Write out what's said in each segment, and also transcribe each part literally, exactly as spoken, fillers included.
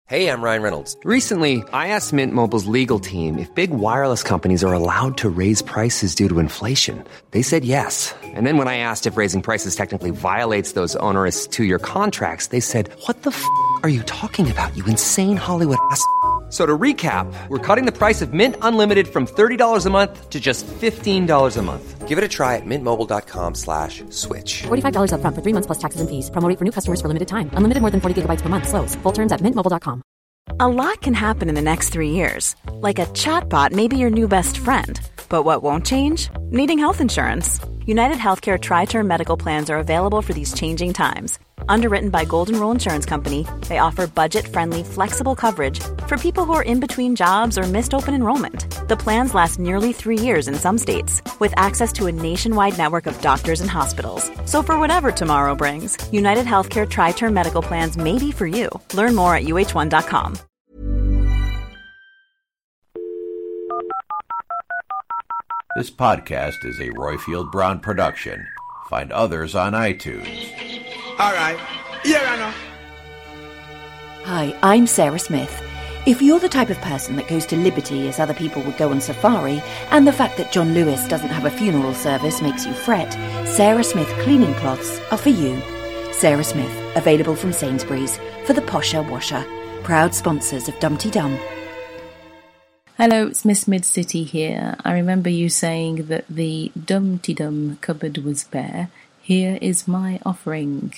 Hey, I'm Ryan Reynolds. Recently, I asked Mint Mobile's legal team if big wireless companies are allowed to raise prices due to inflation. They said yes. And then when I asked if raising prices technically violates those onerous two-year contracts, they said, what the f*** are you talking about, you insane Hollywood ass f- So to recap, we're cutting the price of Mint Unlimited from thirty dollars a month to just fifteen dollars a month. Give it a try at mintmobile.com slash switch. forty-five dollars up front for three months plus taxes and fees. Promo rate for new customers for limited time. Unlimited more than forty gigabytes per month. Slows full terms at mint mobile dot com. A lot can happen in the next three years. Like a chatbot may be your new best friend. But what won't change? Needing health insurance. United Healthcare Tri-Term Medical Plans are available for these changing times. Underwritten by Golden Rule Insurance Company, they offer budget-friendly, flexible coverage for people who are in between jobs or missed open enrollment. The plans last nearly three years in some states, with access to a nationwide network of doctors and hospitals. So for whatever tomorrow brings, United Healthcare Tri-Term Medical Plans may be for you. Learn more at U H one dot com. This podcast is a Royfield Brown production. Find others on iTunes. All right. Yeah, I know. Hi, I'm Sarah Smith. If you're the type of person that goes to Liberty as other people would go on safari, and the fact that John Lewis doesn't have a funeral service makes you fret, Sarah Smith cleaning cloths are for you. Sarah Smith, available from Sainsbury's, for the posher washer. Proud sponsors of Dumpty Dum. Hello, it's Miss Mid-City here. I remember you saying that the Dumpty-Dum cupboard was bare. Here is my offering.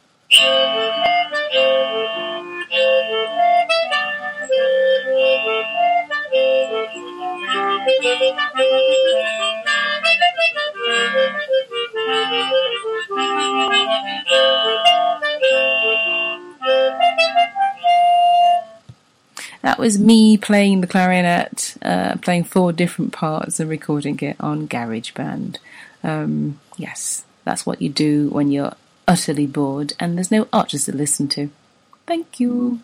That was me playing the clarinet, uh, playing four different parts and recording it on GarageBand. Um, yes, that's what you do when you're utterly bored and there's no archers to listen to. Thank you.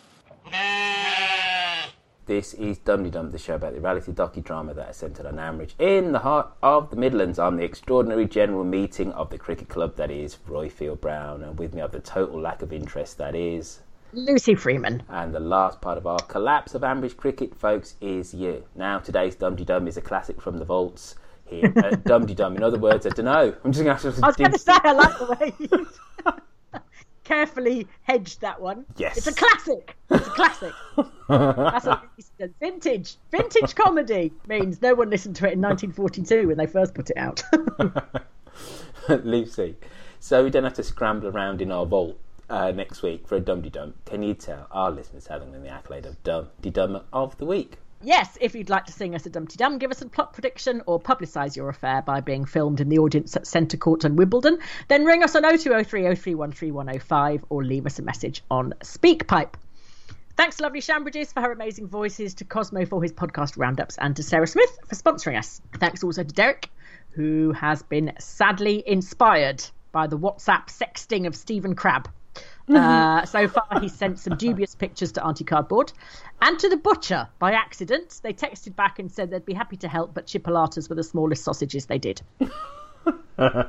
This is Dumpty Dum, the show about the reality docudrama that is centred on Ambridge, in the heart of the Midlands, on the extraordinary general meeting of the cricket club that is Royfield Brown, and with me of the total lack of interest that is Lucy Freeman. And the last part of our collapse of Ambridge cricket, folks, is you. Now, today's Dumpty Dum is a classic from the vaults here at Dumpty Dum. In other words, I don't know. I'm just going to have to... I was going to say, I like the way you carefully hedged that one. Yes. It's a classic. It's a classic. That's what it said. Vintage. Vintage comedy means no one listened to it in nineteen forty-two when they first put it out. Lucy, so we don't have to scramble around in our vault Uh, next week for a Dumpty Dum. Can you tell our listeners how to win the accolade of Dumpty Dum of the week? Yes, if you'd like to sing us a Dumpty Dum, give us a plot prediction or publicise your affair by being filmed in the audience at Centre Court and Wimbledon, then ring us on oh two oh three oh three one three one oh five or leave us a message on SpeakPipe. Thanks to Lovely Shambridges for her amazing voices, to Cosmo for his podcast roundups, and to Sarah Smith for sponsoring us. Thanks also to Derek, who has been sadly inspired by the WhatsApp sexting of Stephen Crabbe. Uh, so far, he's sent some dubious pictures to Auntie Cardboard. And to the butcher, by accident. They texted back and said they'd be happy to help, but chipolatas were the smallest sausages they did. I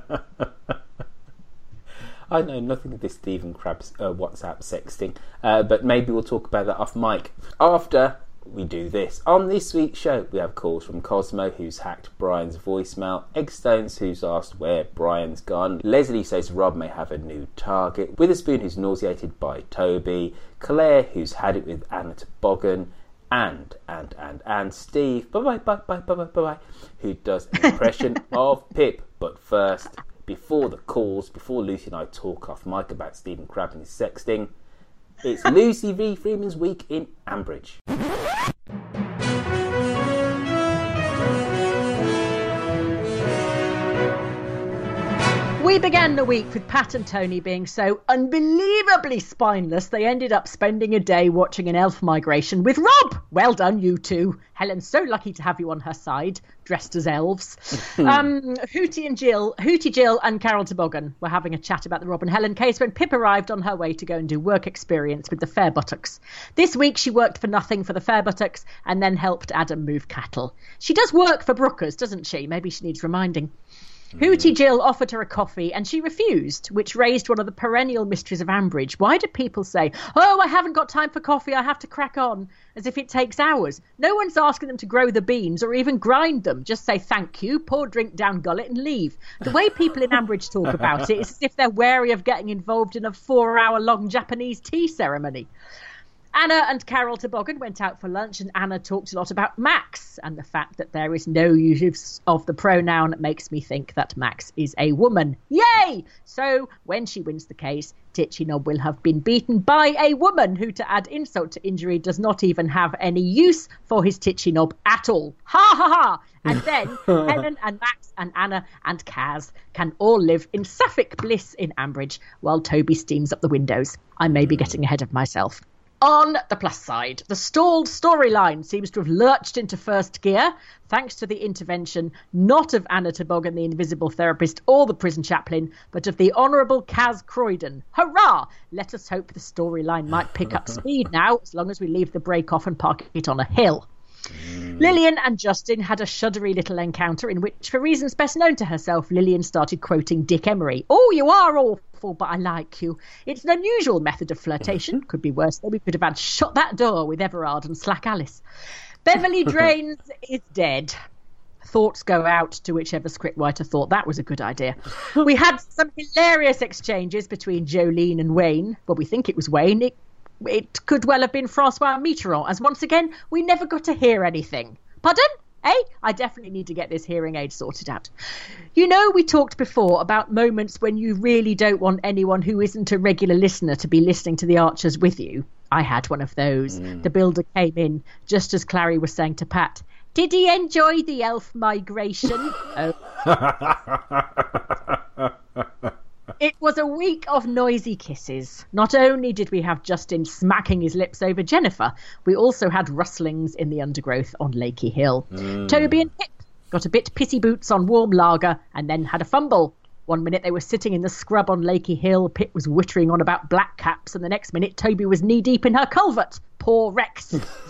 know nothing of this Stephen Crabbe's uh, WhatsApp sexting, uh, but maybe we'll talk about that off mic after we do this. On this week's show, we have calls from Cosmo, who's hacked Brian's voicemail, Eggstones, who's asked where Brian's gone, Leslie says Rob may have a new target, Witherspoon, who's nauseated by Toby, Claire, who's had it with Anna Toboggan, and, and, and, and Steve, bye-bye, bye-bye, bye-bye, bye-bye, who does an impression of Pip. But first, before the calls, before Lucy and I talk off mic about Stephen Crabbe and his sexting, it's Lucy V. Freeman's Week in Ambridge. We began the week with Pat and Tony being so unbelievably spineless they ended up spending a day watching an elf migration with Rob. Well done, you two. Helen's so lucky to have you on her side, dressed as elves. um, Hootie and Jill, Hootie, Jill and Carol Toboggan were having a chat about the Rob and Helen case when Pip arrived on her way to go and do work experience with the Fairbuttocks. This week she worked for nothing for the Fairbuttocks and then helped Adam move cattle. She does work for Brookers, doesn't she? Maybe she needs reminding. Hootie Jill offered her a coffee and she refused, which raised one of the perennial mysteries of Ambridge. Why do people say, oh, I haven't got time for coffee, I have to crack on, as if it takes hours? No one's asking them to grow the beans or even grind them. Just say thank you, pour drink down gullet and leave. The way people in Ambridge talk about it is as if they're wary of getting involved in a four-hour-long Japanese tea ceremony. Anna and Carol Toboggan went out for lunch, and Anna talked a lot about Max, and the fact that there is no use of the pronoun makes me think that Max is a woman. Yay! So when she wins the case, Titchy Knob will have been beaten by a woman who, to add insult to injury, does not even have any use for his Titchy Knob at all. Ha ha ha! And then Helen and Max and Anna and Kaz can all live in Sapphic bliss in Ambridge while Toby steams up the windows. I may be getting ahead of myself. On the plus side, the stalled storyline seems to have lurched into first gear, thanks to the intervention not of Anna Toboggan, the invisible therapist, or the prison chaplain, but of the Honourable Kaz Croydon. Hurrah! Let us hope the storyline might pick up speed now, as long as we leave the break off and park it on a hill. Mm. Lillian and Justin had a shuddery little encounter in which, for reasons best known to herself, Lillian started quoting Dick Emery. Oh, you are awful, but I like you. It's an unusual method of flirtation. Could be worse, though. We could have had shut that door with Everard and Slack Alice. Beverly Drains is dead. Thoughts go out to whichever scriptwriter thought that was a good idea. We had some hilarious exchanges between Jolene and Wayne. Well, we think it was Wayne. It It could well have been Francois Mitterrand, as once again, we never got to hear anything. Pardon? Eh? I definitely need to get this hearing aid sorted out. You know, we talked before about moments when you really don't want anyone who isn't a regular listener to be listening to the Archers with you. I had one of those. Mm. The builder came in just as Clary was saying to Pat, did he enjoy the elf migration? Oh. It was a week of noisy kisses. Not only did we have Justin smacking his lips over Jennifer, we also had rustlings in the undergrowth on Lakey Hill. Mm. Toby and Pip got a bit pissy boots on warm lager and then had a fumble. One minute they were sitting in the scrub on Lakey Hill, Pip was wittering on about black caps, and the next minute Toby was knee-deep in her culvert. Poor Rex.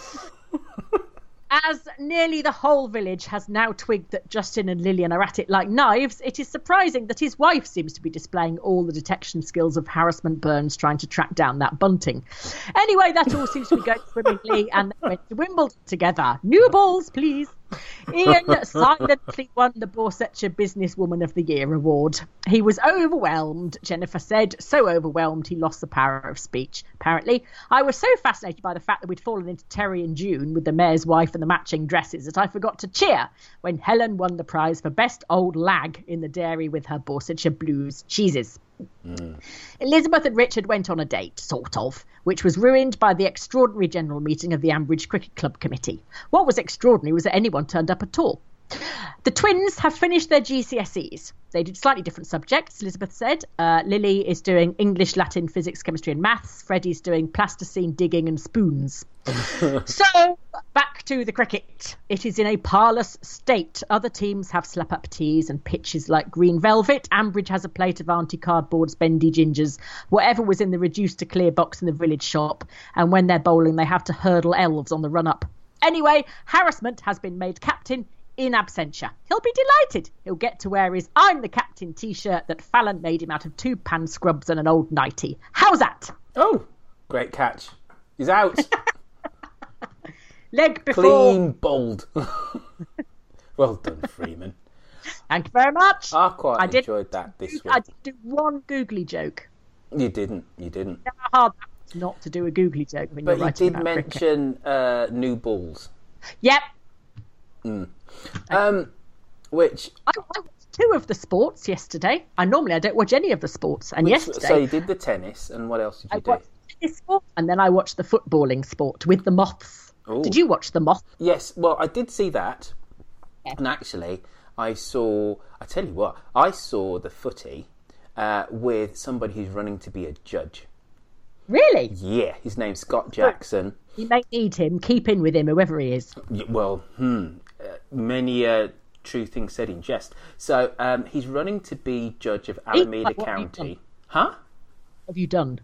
As nearly the whole village has now twigged that Justin and Lillian are at it like knives, it is surprising that his wife seems to be displaying all the detection skills of Harassment Burns trying to track down that bunting. Anyway, that all seems to be going swimmingly, and they went to Wimbledon together. New balls, please. Ian silently won the Borsetshire Businesswoman of the Year award. He was overwhelmed, Jennifer said, so overwhelmed he lost the power of speech, apparently. I was so fascinated by the fact that we'd fallen into Terry and June with the mayor's wife and the matching dresses that I forgot to cheer when Helen won the prize for Best Old Lag in the dairy with her Borsetshire Blues cheeses. Mm. Elizabeth and Richard went on a date, sort of, which was ruined by the extraordinary general meeting of the Ambridge Cricket Club Committee. What was extraordinary was that anyone turned up at all. The twins have finished their G C S Es. They did slightly different subjects, Elizabeth said. Uh, Lily is doing English, Latin, Physics, Chemistry and Maths. Freddie's doing plasticine, digging and spoons. So, back to the cricket. It is in a parlous state. Other teams have slap-up tees and pitches like green velvet. Ambridge has a plate of Auntie Cardboard's bendy gingers, whatever was in the reduced-to-clear box in the village shop. And when they're bowling, they have to hurdle elves on the run-up. Anyway, Harassment has been made captain in absentia. He'll be delighted. He'll get to wear his I'm the Captain t-shirt that Fallon made him out of two pan scrubs and an old nightie. How's that? Oh, great catch. He's out. Leg before. Clean bowled. Well done, Freeman. Thank you very much. I quite I enjoyed that this week. I did do one googly joke. You didn't. You didn't. You know how hard that was not to do a googly joke when but you're writing you did about mention uh, new balls. Yep. Mm. Um, which I, I watched two of the sports yesterday. I normally I don't watch any of the sports, and which, yesterday. So you did the tennis, and what else did you I do? watched the tennis sport, and then I watched the footballing sport with the moths. Ooh. Did you watch the moth? Yes. Well, I did see that, yeah. And actually, I saw. I tell you what, I saw the footy uh, with somebody who's running to be a judge. Really? Yeah, his name's Scott Jackson. You may need him. Keep in with him, whoever he is. Well, hmm. Uh, many a uh, true thing said in jest. So um, he's running to be judge of Alameda Like, County. Huh? What have you done?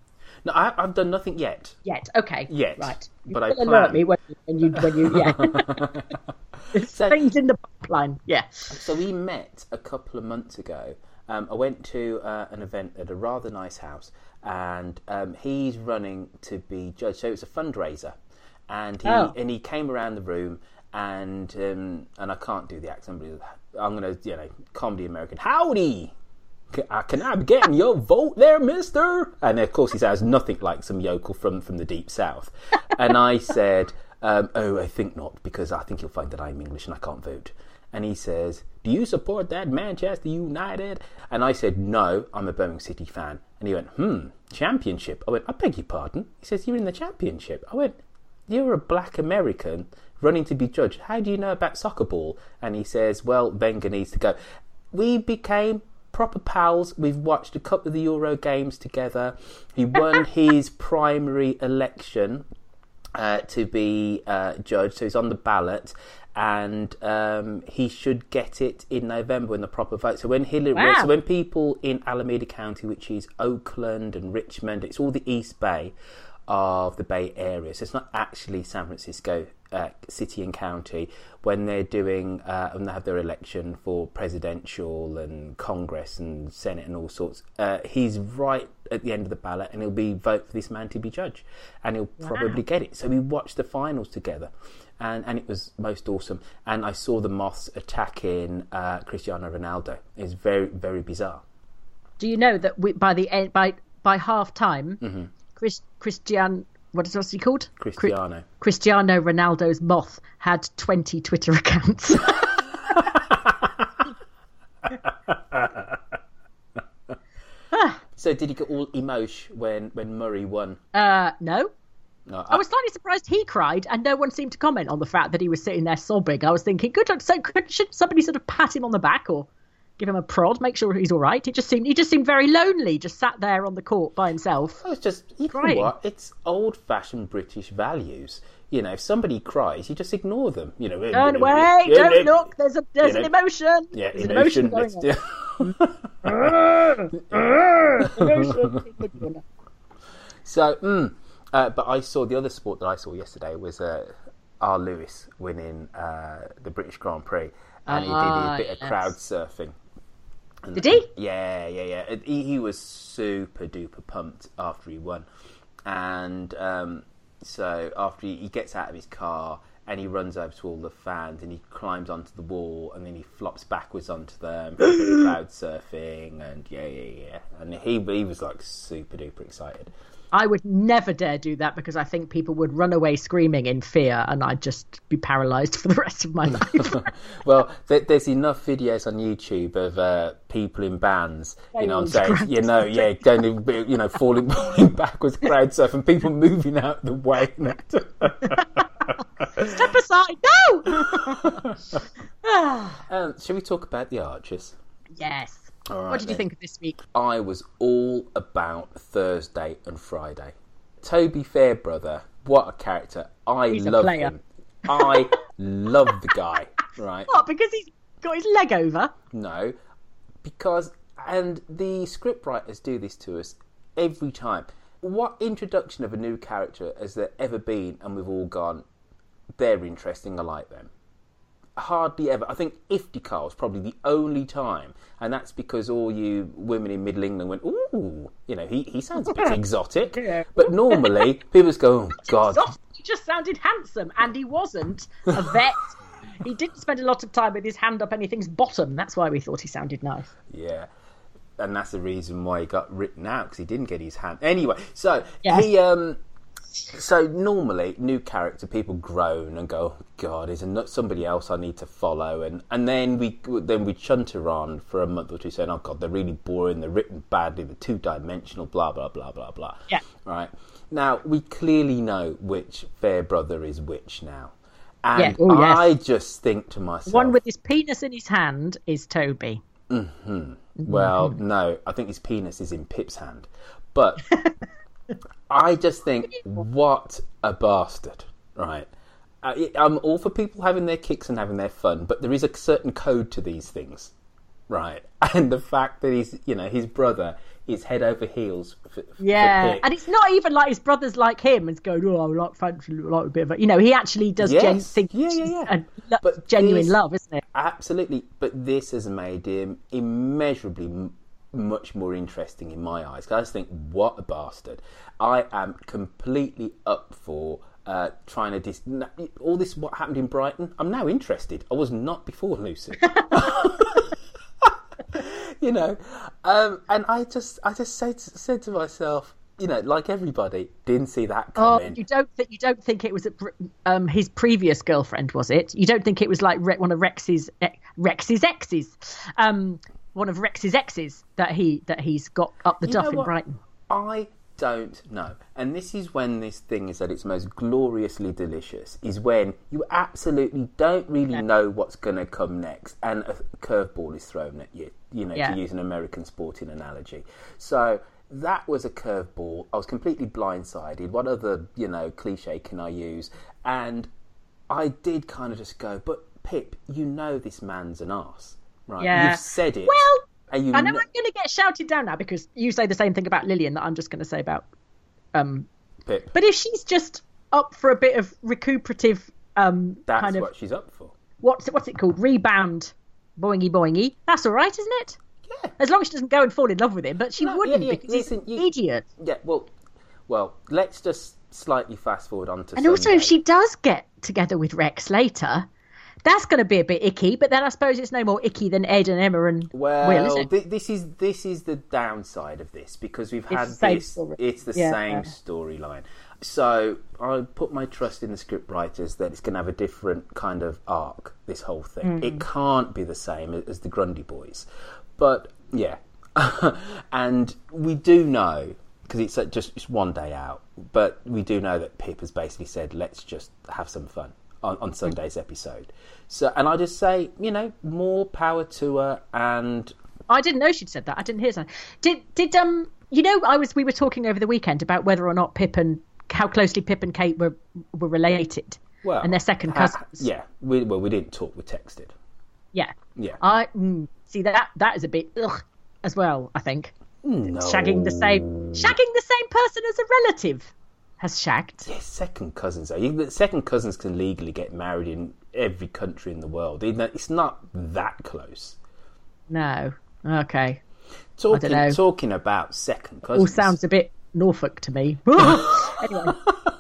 No, I, I've done nothing yet. Yet, okay. Yet. Right. You but I will plan. alert me when you, when you, when you yeah. There's So- things in the pipeline, yeah. So we met a couple of months ago. Um, I went to uh, an event at a rather nice house, and um, he's running to be judged. So it's a fundraiser, and he Oh. and he came around the room, and um, and I can't do the accent, but I'm going to, you know, comedy American. Howdy. Can I, can I be getting your vote there, mister? And of course he sounds nothing like some yokel from, from the deep south. And I said, um, oh, I think not, because I think you'll find that I'm English and I can't vote. And he says, do you support that Manchester United? And I said, no, I'm a Birmingham City fan. And he went, hmm, championship. I went, I beg your pardon? He says, you're in the championship. I went, you're a black American running to be judged. How do you know about soccer ball? And he says, well, Wenger needs to go. We became proper pals. We've watched a couple of the Euro games together. He won his primary election uh, to be uh, judged, so he's on the ballot, and um, he should get it in November in the proper vote. So when Hillary, Wow. so when people in Alameda County, which is Oakland and Richmond, it's all the East Bay of the Bay Area, so it's not actually San Francisco uh, city and county, when they're doing uh, and they have their election for presidential and Congress and Senate and all sorts, uh, he's right at the end of the ballot, and he'll be vote for this man to be judge, and he'll Wow. probably get it. So we watched the finals together, and, and it was most awesome. And I saw the Moths attacking uh, Cristiano Ronaldo. It's very, very bizarre. Do you know that we, by the end, by by half time, Mm-hmm. Chris, Christian, what is what's he called? Cristiano. Cri- Cristiano Ronaldo's moth had twenty Twitter accounts. So did he get all emotion when, when Murray won? uh, no. No, I was slightly surprised he cried, and no one seemed to comment on the fact that he was sitting there sobbing. I was thinking, good, so could, should somebody sort of pat him on the back or give him a prod, make sure he's all right? He just seemed he just seemed very lonely, just sat there on the court by himself. Oh, it's just, you know Crying. what? It's old-fashioned British values. You know, if somebody cries, you just ignore them. You know, Don't you know, wait, you don't know, look. There's a there's you an know, emotion. Yeah, there's emotion. an emotion let's going do- on. So, mm, uh, but I saw the other sport that I saw yesterday was uh, R. Lewis winning uh, the British Grand Prix, and Ah, he did a bit yes. of crowd surfing. And- Did he? Yeah, yeah, yeah. And He, he was super duper pumped after he won, and um, so after he, he gets out of his car and he runs over to all the fans and he climbs onto the wall and then he flops backwards onto them, crowd surfing, and yeah, yeah, yeah. And he he was like super duper excited. I would never dare do that because I think people would run away screaming in fear, and I'd just be paralysed for the rest of my life. Well, there, there's enough videos on YouTube of uh, people in bands, you know, on Failing stage, to you know, yeah, going, to, you know, falling, falling backwards, crowd surfing, people moving out the way. Step aside, no! um, shall we talk about the Archers? Yes. All right, What did you then. think of this week? I was all about Thursday and Friday. Toby Fairbrother, what a character. I He's a love player. him. I love the guy, right? What, because he's got his leg over? No, because, and the scriptwriters do this to us every time. What introduction of a new character has there ever been, and we've all gone, they're interesting, I like them? Hardly ever. I think Iftikhar was probably the only time, and that's because all you women in Middle England went, ooh, you know, he, he sounds a bit exotic. But normally, people just go, oh, God. Exotic. He just sounded handsome, and he wasn't a vet. He didn't spend a lot of time with his hand up anything's bottom. That's why we thought he sounded nice. Yeah. And that's the reason why he got written out, because he didn't get his hand. Anyway, so Yes. he, um, so normally new character, people groan and go, oh, God, is there somebody else I need to follow? And and then we then we chunter on for a month or two, saying, oh God, they're really boring, they're written badly, they're two dimensional, blah blah blah blah blah. Yeah. Right. Now we clearly know which Fairbrother is which now, and Yeah. Oh, yes. I just think to myself, One with his penis in his hand is Toby. Mm-hmm. Well, no, I think his penis is in Pip's hand. But I just think, what a bastard, right? I, I'm all for people having their kicks and having their fun, but there is a certain code to these things, right? And the fact that he's, you know, his brother is head over heels for, yeah for Pip. And it's not even like his brother's like him and going, oh, I like fancy like a bit of a, you know, he actually does yes. gen- think yeah yeah yeah a lo- but genuine this, love, isn't it? Absolutely. But this has made him immeasurably m- much more interesting in my eyes. I just think, what a bastard. I am completely up for uh, trying to dis- all this. What happened in Brighton, I'm now interested. I was not before, Lucy. You know, um, and I just, I just said, said to myself, you know, like everybody, didn't see that coming. Oh, you don't think you don't think it was a, um, his previous girlfriend, was it? You don't think it was like Re- one of Rex's Rex's exes, um, one of Rex's exes that he that he's got up the You duff know in what? Brighton? I don't know. And this is when this thing is at its most gloriously delicious, is when you absolutely don't really Yeah. know what's going to come next and a curveball is thrown at you, you know, Yeah. to use an American sporting analogy. So that was a curveball. I was completely blindsided. What other, you know, cliche can I use? And I did kind of just go, but Pip, you know this man's an arse, right? Yeah. You've said it. Well, and you I know kn- I'm going to get shouted down now because you say the same thing about Lillian that I'm just going to say about um, Pip. But if she's just up for a bit of recuperative, um, That's kind of what she's up for. what's it, what's it called? Rebound, boingy boingy. That's all right, isn't it? Yeah. As long as she doesn't go and fall in love with him, but she No, wouldn't yeah, yeah, because listen, he's you- an idiot. Yeah, well, well, let's just slightly fast forward on to And also, Sunday. if she does get together with Rex later, that's going to be a bit icky. But then I suppose it's no more icky than Ed and Emma and Well, Will, is it? thi- this is this is the downside of this because we've had the same this. story. It's the Yeah. same storyline. So I put my trust in the script writers that it's going to have a different kind of arc. This whole thing, Mm. it can't be the same as the Grundy Boys, but yeah, and we do know because it's uh, just it's one day out, but we do know that Pip has basically said, "Let's just have some fun." On, on Sunday's episode. So, and I just say, you know, more power to her. And I didn't know she'd said that. I didn't hear that. Did did um you know I was we were talking over the weekend about whether or not Pip and how closely Pip and Kate were were related. well, and they're second ha- cousins. yeah, we, well, we didn't talk. We texted. Yeah. Yeah. I mm, see that that is a bit ugh as well. I think No. shagging the same shagging the same person as a relative has shagged. Yeah, second cousins. Though. You, second cousins can legally get married in every country in the world. It's not that close. No. Okay. Talking know. talking about second All cousins. sounds a bit Norfolk to me. Anyway.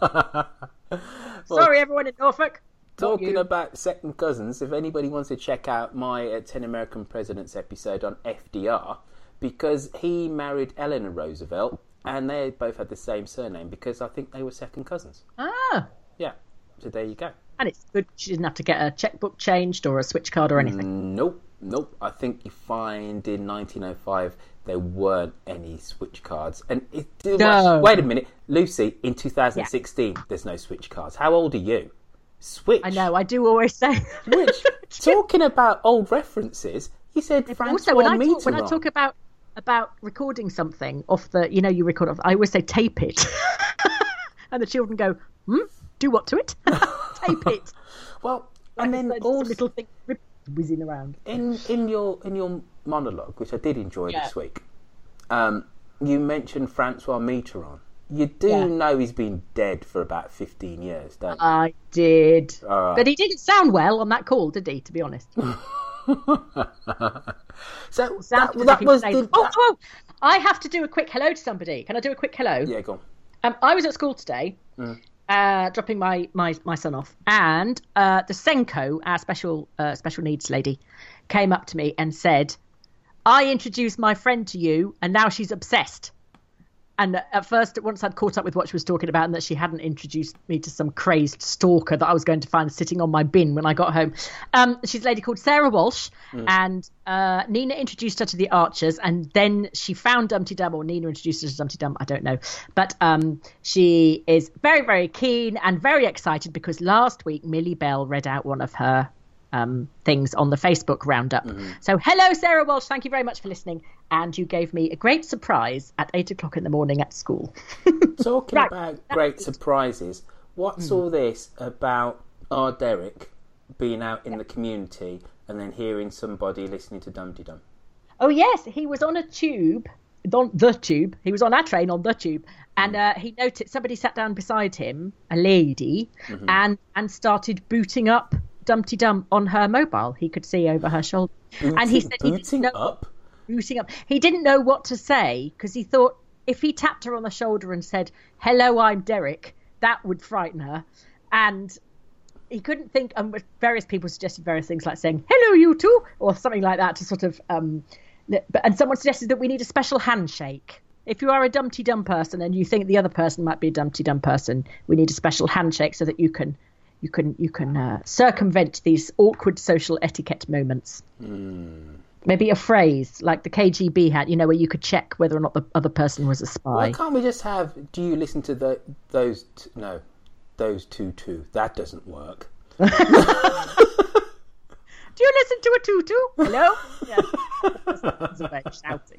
Sorry, everyone in Norfolk. Not Talking you. about second cousins, if anybody wants to check out my uh, ten American Presidents episode on F D R, because he married Eleanor Roosevelt, and they both had the same surname because I think they were second cousins. Ah. Yeah, so there you go. And it's good she didn't have to get a checkbook changed or a switch card or anything. Nope, nope. I think you find in nineteen oh five there weren't any switch cards. And it, No. wait a minute, Lucy, in two thousand sixteen, yeah. There's no switch cards. How old are you? Switch. I know, I do always say. Which, talking about old references, he said Francois Also, when I, Mitterrand. talk, when I talk about about recording something off the, you know, you record off, I always say tape it. And the children go, hmm? Do what to it? Tape it. Well, Like and then it's also, some little thing whizzing around. in in your in your monologue, which I did enjoy Yeah. this week, um, you mentioned Francois Mitterrand. You do Yeah. know he's been dead for about fifteen years, don't you? I did. All right. But he didn't sound well on that call, did he, to be honest? So Sounds that, as that if he was saying, the, oh, oh, I have to do a quick hello to somebody. Can I do a quick hello? yeah, go on. Um, I was at school today, Mm. uh, dropping my, my, my son off, and uh, the Senko, our special uh, special needs lady, came up to me and said, "I introduced my friend to you, and now she's obsessed." And at first, once I'd caught up with what she was talking about and that she hadn't introduced me to some crazed stalker that I was going to find sitting on my bin when I got home. Um, she's a lady called Sarah Walsh, Mm. and uh, Nina introduced her to the Archers, and then she found Dumpty Dum, or Nina introduced her to Dumpty Dum, I don't know. But um, she is very, very keen and very excited because last week Millie Bell read out one of her um, things on the Facebook roundup. Mm-hmm. So hello, Sarah Walsh. Thank you very much for listening. And you gave me a great surprise at eight o'clock in the morning at school. Talking Right. about great surprises, what's Hmm. all this about our Derek being out in the community and then hearing somebody listening to Dumpty Dum? Oh, yes. He was on a tube on the tube. He was on our train on the tube, and uh, he noticed somebody sat down beside him, a lady, mm-hmm. and and started booting up Dumpty Dum on her mobile. He could see over her shoulder, booting, and he said he booting didn't know, up, booting up. He didn't know what to say because he thought if he tapped her on the shoulder and said, "Hello, I'm Derek," that would frighten her, and he couldn't think. And um, various people suggested various things like saying "Hello, you two," or something like that to sort of. Um, and someone suggested that we need a special handshake. If you are a Dumpty Dum person and you think the other person might be a Dumpty Dum person, we need a special handshake so that you can, you can, you can uh, circumvent these awkward social etiquette moments. Mm. Maybe a phrase like the K G B had, you know, where you could check whether or not the other person was a spy. Why can't we just have? Do you listen to the those? T- no, those two two. That doesn't work. Do you listen to a tutu? Hello? Yeah. That's a bit shouting.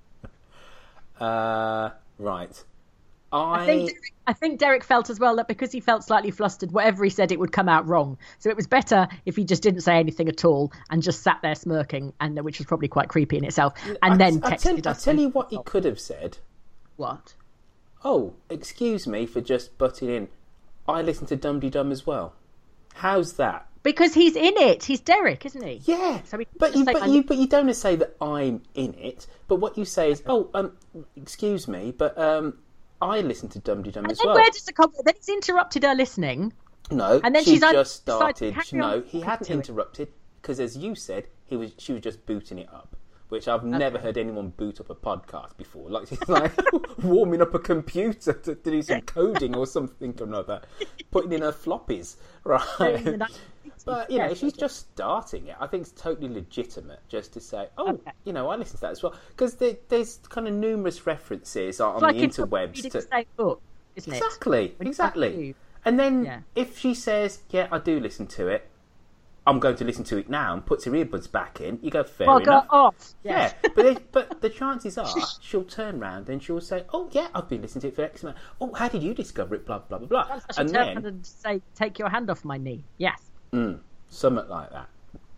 Uh, right. I... I think Derek, I think Derek felt as well that because he felt slightly flustered, whatever he said, it would come out wrong. So it was better if he just didn't say anything at all and just sat there smirking, and which was probably quite creepy in itself. And I, then I, texted tell, us. I tell you what he could have said. What? Oh, excuse me for just butting in. I listen to Dumpty Dum as well. How's that? Because he's in it. He's Derek, isn't he? Yeah. So but you, but you, but you don't say that I'm in it. But what you say is, oh, um, excuse me, but um, I listen to Dumpty Dum as then well. Where does the comment? Then he's interrupted her listening. No, and then she she's just started. To no, he hadn't interrupted because, as you said, he was. She was just booting it up, which I've okay. never heard anyone boot up a podcast before. Like she's like warming up a computer to, to do some coding or something or another, putting in her floppies, right? But, you know, if she's just starting it, I think it's totally legitimate just to say, oh, okay. you know, I listen to that as well. Because there, there's kind of numerous references on like the interwebs. To... the same book, isn't it? Exactly, exactly. And then yeah. if she says, yeah, I do listen to it, I'm going to listen to it now, and puts her earbuds back in, you go, fair well, enough. Go off. Yeah, yeah but, they, but the chances are she'll turn around and she'll say, oh, yeah, I've been listening to it for X amount. Oh, how did you discover it? Blah, blah, blah, blah. That's and then... and say, take your hand off my knee. Yes. Mm, something like that.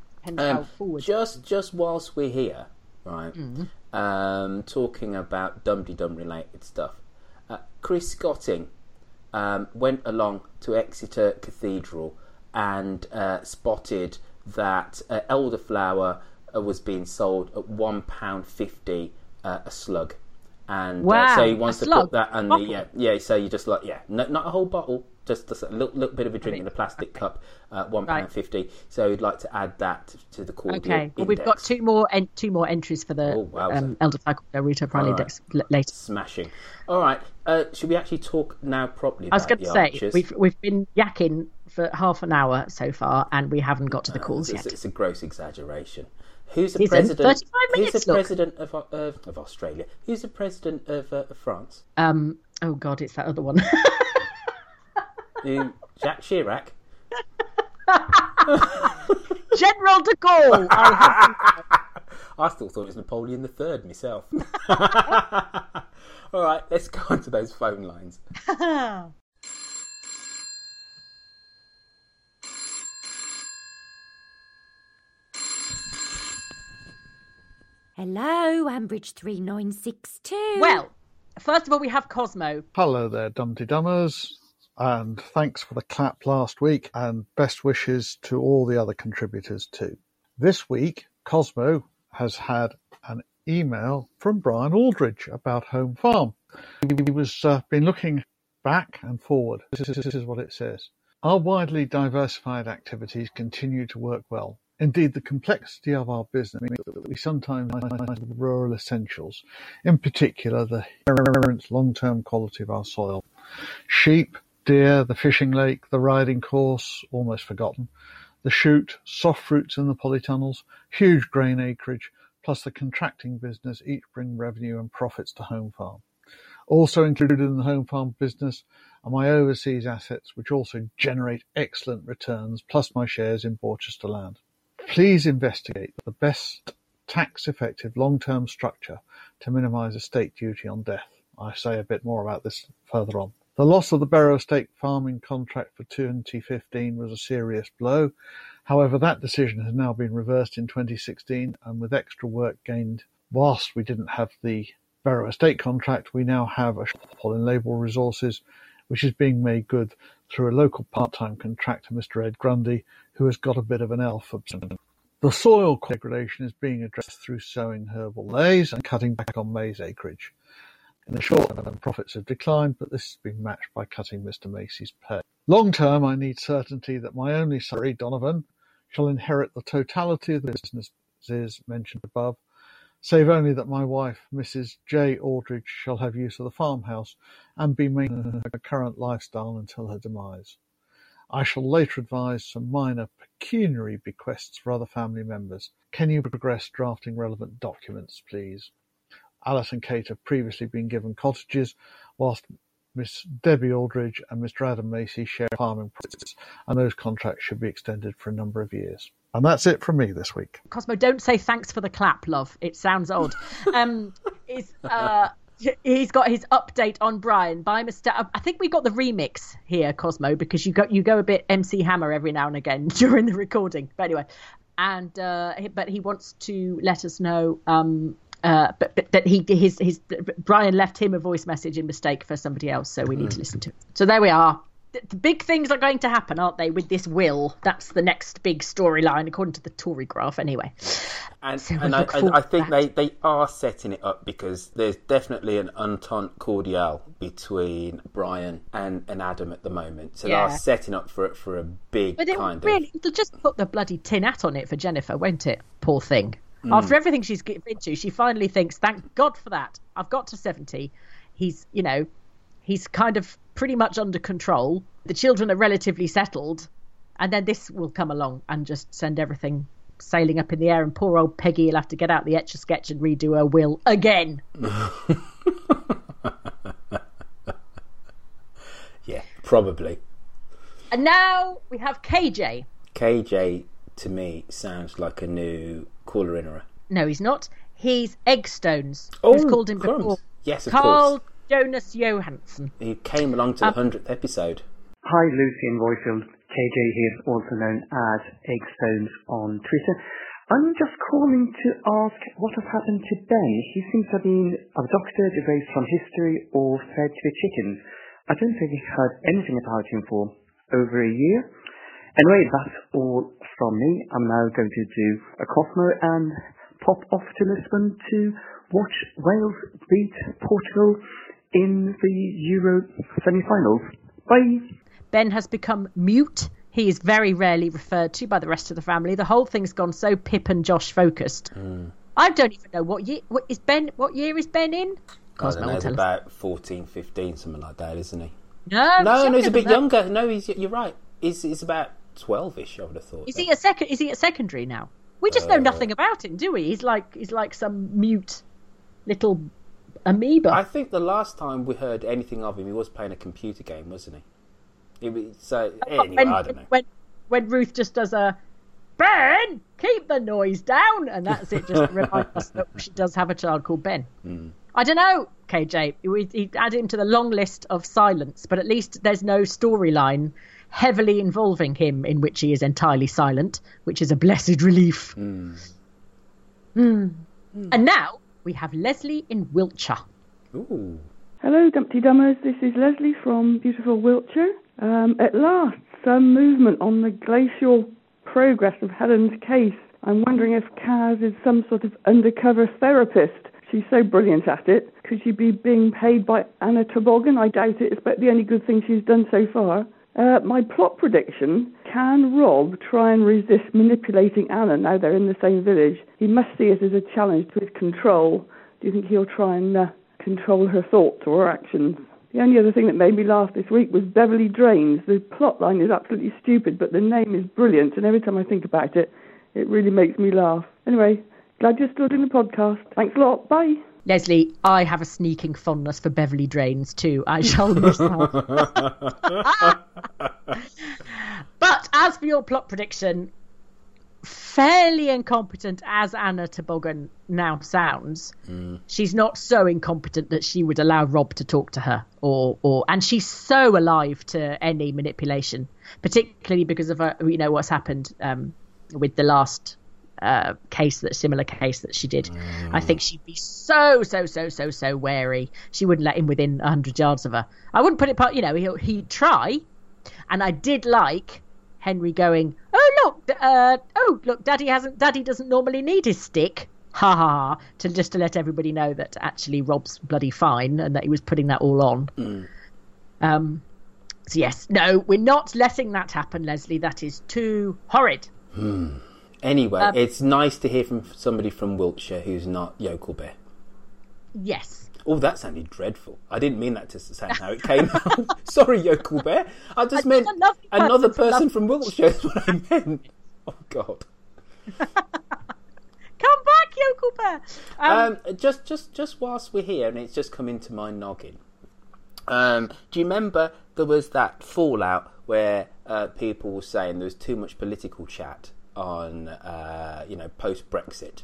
Um, just just whilst we're here, right, mm. um, talking about Dumpty Dum related stuff, uh, Chris Scotting um, went along to Exeter Cathedral and uh, spotted that uh, elderflower uh, was being sold at one pound fifty uh, a slug. And wow, uh, so he wants to slug? put that on the yeah yeah. So you just like yeah, no, not a whole bottle, just, just a little, little bit of a drink in a plastic okay. cup, uh, one pound right. fifty. So he'd like to add that to the cordial. Okay, well index. We've got two more en- two more entries for the oh, um, elderflower retail price index right. later. Smashing. All right, uh, should we actually talk now properly? I was going to say archers? we've we've been yakking for half an hour so far, and we haven't got to the calls uh, it's, yet. It's a gross exaggeration. Who's the He's president? Minutes, who's the look. president of, uh, of Australia? Who's the president of, uh, of France? Um. Oh God, it's that other one. Who? Jacques Chirac. General de Gaulle. I still thought it was Napoleon the Third myself. All right, let's go on to those phone lines. Hello, Ambridge three nine six two. Well, first of all, we have Cosmo. Hello there, Dumpty Dummers, and thanks for the clap last week, and best wishes to all the other contributors too. This week, Cosmo has had an email from Brian Aldridge about Home Farm. He was uh, been looking back and forward. This is, this is what it says. Our widely diversified activities continue to work well. Indeed, the complexity of our business means that we sometimes find rural essentials, in particular the inherent long-term quality of our soil. Sheep, deer, the fishing lake, the riding course, almost forgotten, the shoot, soft fruits in the polytunnels, huge grain acreage, plus the contracting business each bring revenue and profits to Home Farm. Also included in the Home Farm business are my overseas assets, which also generate excellent returns, plus my shares in Borchester Land. Please investigate the best tax-effective long-term structure to minimise estate duty on death. I say a bit more about this further on. The loss of the Barrow Estate farming contract for twenty fifteen was a serious blow. However, that decision has now been reversed in twenty sixteen, and with extra work gained whilst we didn't have the Barrow Estate contract, we now have a shortfall in labour resources, which is being made good through a local part-time contractor, Mister Ed Grundy, who has got a bit of an elf obsession. The soil degradation is being addressed through sowing herbal maize and cutting back on maize acreage. In the short term, profits have declined, but this has been matched by cutting Mister Macy's pay. Long term, I need certainty that my only son, Donovan, shall inherit the totality of the businesses mentioned above, save only that my wife, Missus J. Aldridge, shall have use of the farmhouse and be maintaining her current lifestyle until her demise. I shall later advise some minor pecuniary bequests for other family members. Can you progress drafting relevant documents, please? Alice and Kate have previously been given cottages, whilst Miss Debbie Aldridge and Mister Adam Macy share farming profits, and those contracts should be extended for a number of years. And that's it from me this week. Cosmo, don't say thanks for the clap, love. It sounds odd. Um, is uh, he's got his update on Brian by mistake. I think we got the remix here, Cosmo, because you go you go a bit M C Hammer every now and again during the recording. But anyway, and uh, but he wants to let us know. Um, Uh, but, but that he his his Brian left him a voice message in mistake for somebody else, so we need to listen to it. So there we are. The, the big things are going to happen, aren't they? With this will, that's the next big storyline, according to the Tory graph, anyway. And, so and I, I, I think they, they are setting it up because there's definitely an entente cordiale between Brian and, and Adam at the moment. So Yeah. they are setting up for it for a big But it kind really, of. it'll just put the bloody tin hat on it for Jennifer, won't it? Poor thing. Mm. After everything she's given into, she finally thinks, thank God for that. I've got to seventy. He's, you know, he's kind of pretty much under control. The children are relatively settled. And then this will come along and just send everything sailing up in the air. And poor old Peggy will have to get out the Etch-a-Sketch and redo her will again. Yeah, probably. And now we have K J. K J, to me, sounds like a new caller in. No, he's not. He's Eggstones. Oh, We've called him crumbs. before. Yes, of Carl course. Jonas Johansson. He came along to the Um, hundredth episode. Hi, Lucy in Royfield. K J here, also known as Eggstones on Twitter. I'm just calling to ask what has happened to Ben. He seems to have been abducted, erased from history, or fed to the chickens. I don't think we heard anything about him for over a year. Anyway, that's all from me. I'm now going to do a Cosmo and pop off to Lisbon to watch Wales beat Portugal in the Euro semi-finals. Bye! Ben has become mute. He is very rarely referred to by the rest of the family. The whole thing's gone so Pip and Josh focused. Mm. I don't even know what year. What is Ben? What year is Ben in? I Cosmo don't know, will he's tell us. about fourteen, fifteen, something like that, isn't he? No, no, no, he's a bit than that. younger. No, he's you're right. He's he's about twelve-ish, I would have thought. Is he at second? Is he at secondary now? We just Uh, know nothing about him, do we? He's like he's like some mute little amoeba. I think the last time we heard anything of him, he was playing a computer game, wasn't he? It was, so anyway, when, I don't know. When when Ruth just does a Ben, keep the noise down, and that's it. Just reminds us that she does have a child called Ben. Mm. I don't know, K J. We, he added him to the long list of silence, but at least there's no storyline heavily involving him in which he is entirely silent, which is a blessed relief. Mm. Mm. Mm. And now we have Leslie in Wiltshire. Ooh. Hello, Dumpty Dummers. This is Leslie from beautiful Wiltshire. Um, at last, some movement on the glacial progress of Helen's case. I'm wondering if Kaz is some sort of undercover therapist. She's so brilliant at it. Could she be being paid by Anna Toboggan? I doubt it. It's about the only good thing she's done so far. Uh, my plot prediction, can Rob try and resist manipulating Anna now they're in the same village? He must see it as a challenge to his control. Do you think he'll try and uh, control her thoughts or her actions? The only other thing that made me laugh this week was Beverly Drains. The plot line is absolutely stupid, but the name is brilliant, and every time I think about it, it really makes me laugh. Anyway, glad you're still doing the podcast. Thanks a lot. Bye. Leslie, I have a sneaking fondness for Beverly Drains too. I shall miss that. But as for your plot prediction, fairly incompetent as Anna Toboggan now sounds, mm. she's not so incompetent that she would allow Rob to talk to her, or or and she's so alive to any manipulation, particularly because of her, you know what's happened um, with the last uh, case, that similar case that she did. Mm. I think she'd be so, so, so, so, so wary. She wouldn't let him within one hundred yards of her. I wouldn't put it, you know, he'll, he'd try. And I did like Henry going, oh, look, uh, oh, look, Daddy hasn't, Daddy doesn't normally need his stick. Ha ha ha. To just to let everybody know that actually Rob's bloody fine and that he was putting that all on. Mm. Um, so yes, no, we're not letting that happen, Leslie. That is too horrid. Hmm. Anyway, um, it's nice to hear from somebody from Wiltshire who's not Yokel Bear. Yes. Oh, that sounded dreadful. I didn't mean that to sound how it came out. Sorry, Yokel Bear. I just I meant another person from Wiltshire is what I meant. Oh, God. Come back, Yokel Bear. Um, um, just, just, just whilst we're here, and it's just come into my noggin. Um, do you remember there was that fallout where uh, people were saying there was too much political chat on, uh, you know, post-Brexit?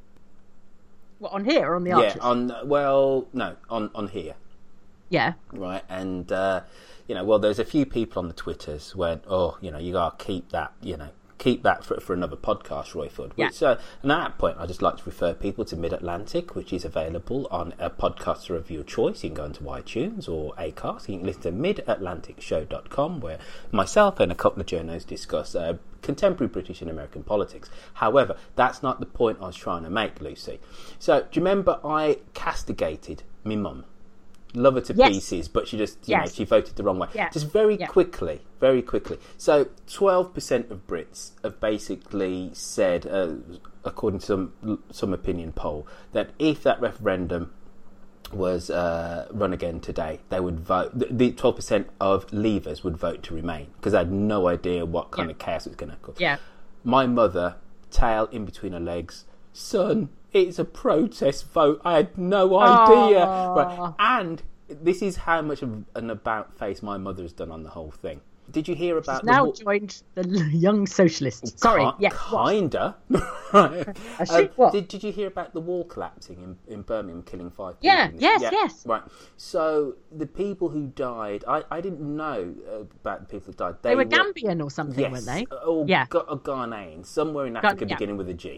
What, on here or on the Archers? Yeah, on, well, no, on, on here. Yeah. Right, and, uh, you know, well, there's a few people on the Twitters went, oh, you know, you got to keep that, you know, keep that for, for another podcast, Royford. Yeah. Which, uh, and at that point, I'd just like to refer people to Mid-Atlantic, which is available on a podcaster of your choice. You can go into iTunes or Acast. You can listen to mid atlantic show dot com, where myself and a couple of journos discuss uh, contemporary British and American politics. However, that's not the point I was trying to make, Lucy. So, do you remember I castigated my mum? Love her to yes. pieces, but she just, you yes. know, she voted the wrong way. Yeah. Just very yeah. quickly, very quickly. So, twelve percent of Brits have basically said, uh, according to some some opinion poll, that if that referendum was uh, run again today, they would vote. The twelve percent of Leavers would vote to remain because they had no idea what kind yeah. of chaos it was going to cause. Yeah. My mother, tail in between her legs, son, it's a protest vote. I had no idea. Right. And this is how much of an about face my mother has done on the whole thing. Did you hear about She's now the wa- joined the Young Socialists? Sorry, Ki- yes, kinda. Right. Um, uh, did Did you hear about the wall collapsing in, in Birmingham, killing five people? Yeah, yes, yeah. yes. Right. So the people who died, I, I didn't know about the people who died. They, they were, were Gambian or something, yes, weren't they? Or yeah, Ga- or Ghanaian, somewhere in Africa, yeah. beginning with a G.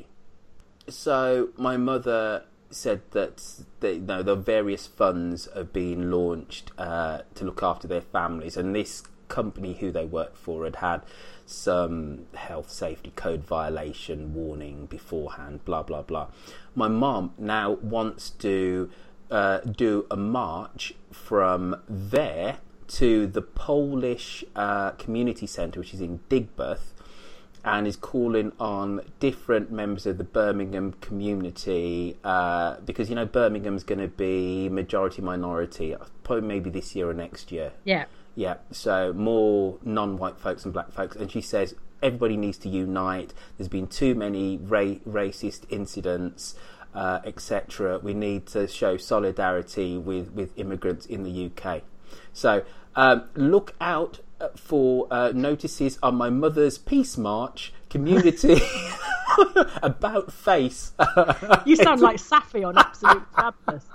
So my mother said that they, you know, the various funds are being launched uh, to look after their families, and this company who they worked for had had some health safety code violation warning beforehand, blah blah blah. My mum now wants to uh, do a march from there to the Polish uh, community centre, which is in Digbeth, and is calling on different members of the Birmingham community uh, because, you know, Birmingham's going to be majority minority, probably maybe this year or next year. Yeah. Yeah, so more non-white folks and black folks. And she says everybody needs to unite. There's been too many ra- racist incidents, uh, et cetera. We need to show solidarity with, with immigrants in the U K. So um, look out for uh, notices on my mother's Peace March community about face. You sound like Safi on Absolute Fabulous.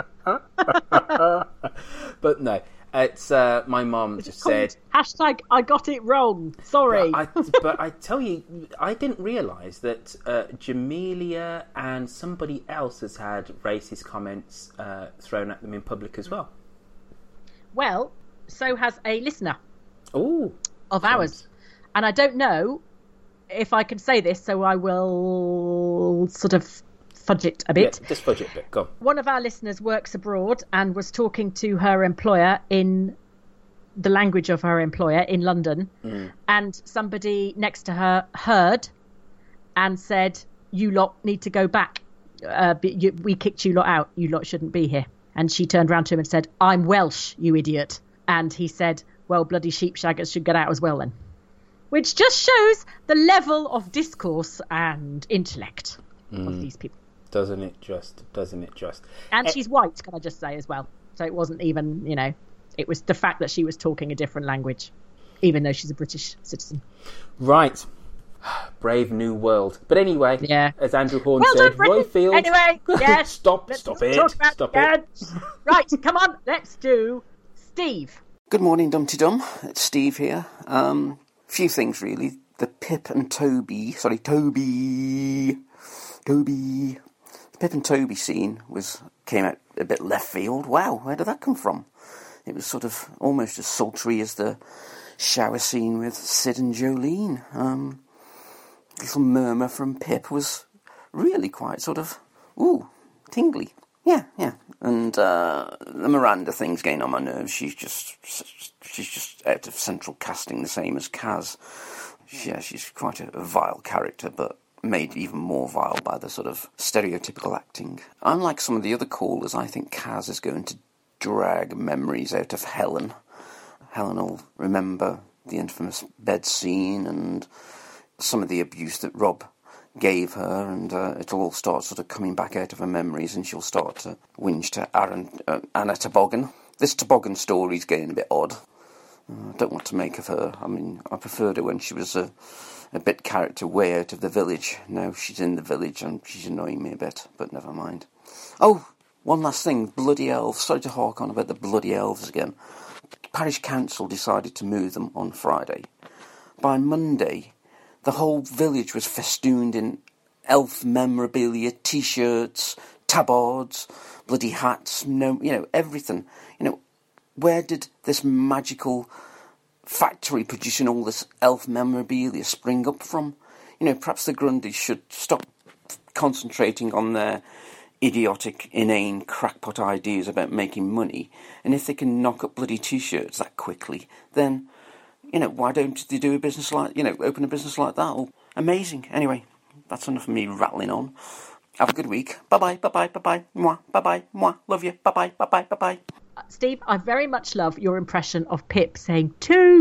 But no. It's uh, my mum just said hashtag I got it wrong. Sorry, but I, but I tell you, I didn't realise that uh, Jamelia and somebody else has had racist comments uh, thrown at them in public as well. Well, so has a listener. Ooh, of ours, and I don't know if I can say this, so I will sort of fudge it a bit. Yeah, just fudge it a bit. Go on. One of our listeners works abroad and was talking to her employer in the language of her employer in London, mm. and somebody next to her heard and said, "You lot need to go back. Uh, you, we kicked you lot out. You lot shouldn't be here." And she turned around to him and said, "I'm Welsh, you idiot." And he said, "Well, bloody sheepshaggers should get out as well then." Which just shows the level of discourse and intellect mm. of these people. Doesn't it just? Doesn't it just? And eh. she's white, can I just say as well. So it wasn't even, you know, it was the fact that she was talking a different language, even though she's a British citizen. Right. Brave new world. But anyway, yeah. as Andrew Horn well said, done, Royfield. Anyway, yes. stop, let's stop it. Talk about stop it. it. Right, come on, let's do Steve. Good morning, Dumpty Dum. It's Steve here. Um, few things really. The Pip and Toby, sorry, Toby Toby. The Pip and Toby scene was came out a bit left field. Wow, where did that come from? It was sort of almost as sultry as the shower scene with Sid and Jolene. Um, little murmur from Pip was really quite sort of, ooh, tingly. Yeah, yeah. And uh, the Miranda thing's getting on my nerves. She's just, she's just out of central casting, the same as Kaz. Yeah, she's quite a, a vile character, but made even more vile by the sort of stereotypical acting. Unlike some of the other callers, I think Kaz is going to drag memories out of Helen. Helen will remember the infamous bed scene and some of the abuse that Rob gave her, and uh, it'll all start sort of coming back out of her memories, and she'll start to whinge to Aaron, uh, Anna Toboggan. This Toboggan story's getting a bit odd. Uh, I don't want to make of her. I mean, I preferred her when she was a, a bit character way out of the village. Now she's in the village and she's annoying me a bit, but never mind. Oh, one last thing, bloody elves. Sorry to hark on about the bloody elves again. Parish Council decided to move them on Friday. By Monday, the whole village was festooned in elf memorabilia, T-shirts, tabards, bloody hats, no, you know, everything. You know, where did this magical factory producing all this elf memorabilia spring up from? You know, perhaps the Grundys should stop concentrating on their idiotic, inane, crackpot ideas about making money, and if they can knock up bloody T-shirts that quickly, then, you know, why don't they do a business like, you know, open a business like that? Oh, amazing. Anyway, that's enough of me rattling on. Have a good week. Bye-bye, bye-bye, bye-bye, mwah, bye-bye, mwah, love you, bye-bye, bye-bye, bye-bye. Uh, Steve, I very much love your impression of Pip saying,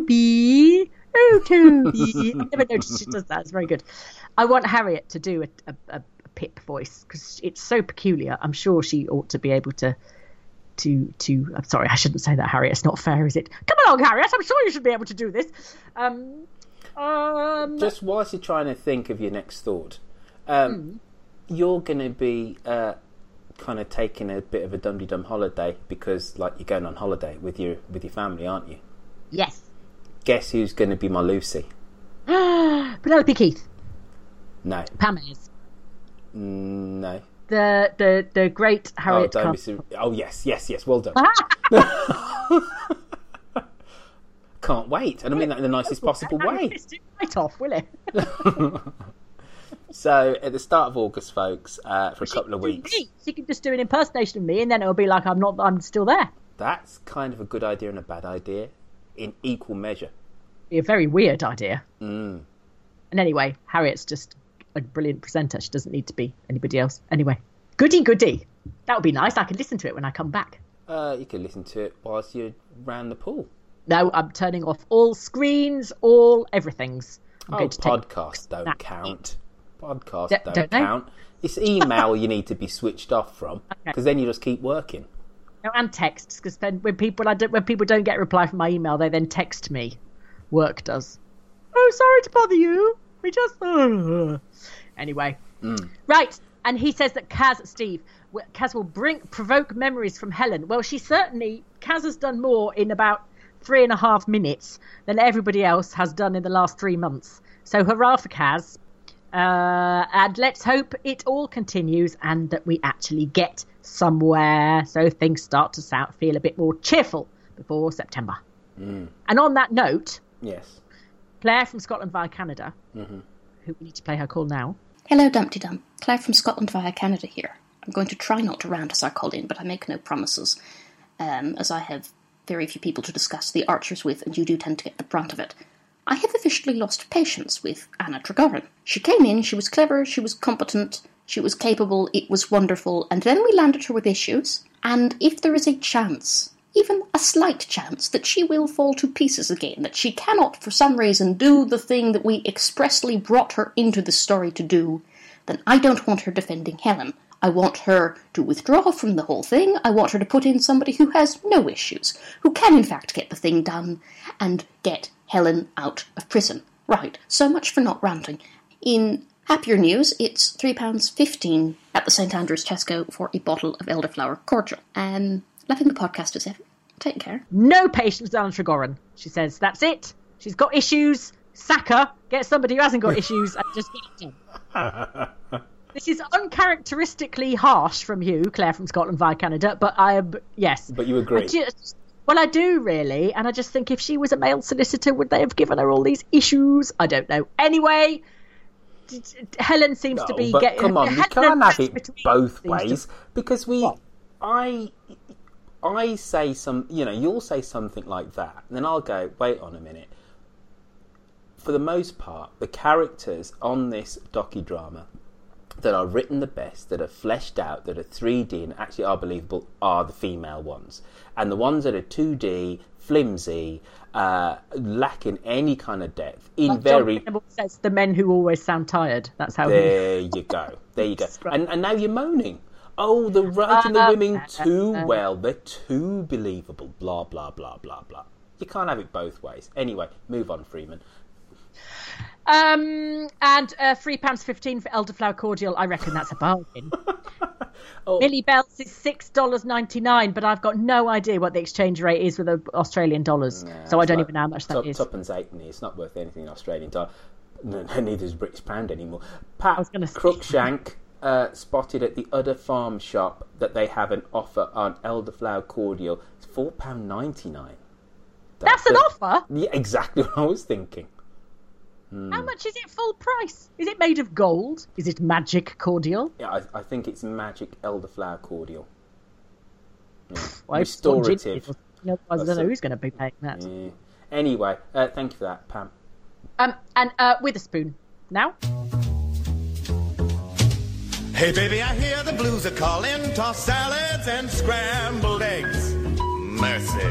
Toby, oh, Toby. I've never noticed she does that. It's very good. I want Harriet to do a, a, a Pip voice, because it's so peculiar. I'm sure she ought to be able to to to I'm sorry, I shouldn't say that, Harriet. It's not fair, is it? Come along, Harriet, I'm sure you should be able to do this. Um, um... Just whilst you're trying to think of your next thought, um, mm. you're going to be uh, kind of taking a bit of a dum-de-dum holiday, because like you're going on holiday with your with your family, aren't you? Yes. Guess who's going to be my Lucy? Penelope Keith. No. Pam Ayres. No. The the the great Harriet. Oh, so... oh yes, yes, yes. Well done. Can't wait, and I mean that in the nicest possible way. Pissed it right off, will it? So at the start of August, folks, uh, for a she couple of weeks, me. She can just do an impersonation of me, and then it'll be like I'm not. I'm still there. That's kind of a good idea and a bad idea in equal measure. Be a very weird idea. Mm. And anyway, Harriet's just a brilliant presenter. She doesn't need to be anybody else. Anyway, goody goody. That would be nice. I can listen to it when I come back. Uh, you can listen to it whilst you're round the pool. No, I'm turning off all screens, all everythings. I'm oh, going to podcasts take don't count. Podcasts D- don't, don't count. It's email you need to be switched off from, because okay. then you just keep working. No, and texts, because when people I don't, when people don't get a reply from my email, they then text me. Work does. Oh, sorry to bother you. We just... Uh... Anyway. Mm. Right. And he says that Kaz, Steve, Kaz will bring provoke memories from Helen. Well, she certainly... Kaz has done more in about three and a half minutes than everybody else has done in the last three months. So hurrah for Kaz. Uh, and let's hope it all continues and that we actually get somewhere so things start to sound, feel a bit more cheerful before September. Mm. And on that note... Yes. Claire from Scotland via Canada, mm-hmm. who we need to play her call now. Hello, Dumpty Dum. Claire from Scotland via Canada here. I'm going to try not to rant as I call in, but I make no promises, um, as I have very few people to discuss the Archers with, and you do tend to get the brunt of it. I have officially lost patience with Anna Tregoran. She came in, she was clever, she was competent, she was capable, it was wonderful, and then we landed her with issues, and if there is a chance... even a slight chance that she will fall to pieces again, that she cannot, for some reason, do the thing that we expressly brought her into the story to do, then I don't want her defending Helen. I want her to withdraw from the whole thing. I want her to put in somebody who has no issues, who can in fact get the thing done, and get Helen out of prison. Right, so much for not ranting. In happier news, it's three pounds fifteen at the St Andrews Tesco for a bottle of elderflower cordial. Um... Loving the podcast as ever. Take care. No patience with Anna Tregoran. She says, that's it. She's got issues. Sack her. Get somebody who hasn't got issues and just get it done. This is uncharacteristically harsh from you, Claire from Scotland via Canada, but I am, yes. But you agree. I just, well, I do really, and I just think if she was a male solicitor, would they have given her all these issues? I don't know. Anyway, Helen seems no, to be but getting... come on, Helen you can't have it both to, ways, because we... What? I... I say some... You know, you'll say something like that, and then I'll go, wait on a minute. For the most part, the characters on this docudrama that are written the best, that are fleshed out, that are three D and actually are believable, are the female ones. And the ones that are two D, flimsy, uh, lacking any kind of depth, in like very... John Campbell says, the men who always sound tired. That's how There he... you go. There you go. And, and now you're moaning. Oh, they're writing the women too well. They're too believable. Blah, blah, blah, blah, blah. You can't have it both ways. Anyway, move on, Freeman. Um, and uh, three pounds fifteen for elderflower cordial. I reckon that's a bargain. oh. Millie Bell's is six dollars ninety-nine, but I've got no idea what the exchange rate is with the Australian dollars, nah, so I don't like even know how much that top, is. Tuppence halfpenny. It's not worth anything in Australian dollar. No, neither is British pound anymore. Pat Cruikshank uh, spotted at the Udder Farm shop that they have an offer on elderflower cordial. It's four pounds ninety-nine. That's, that's an a, offer? Yeah, exactly what I was thinking. Hmm. How much is it full price? Is it made of gold? Is it magic cordial? Yeah, I, I think it's magic elderflower cordial. Yeah. Well, restorative. You know, I don't know who's going to be paying that. Yeah. Anyway, uh, thank you for that, Pam. Um, and uh, Witherspoon now. Hey baby, I hear the blues are calling. Tossed salads and scrambled eggs. Mercy.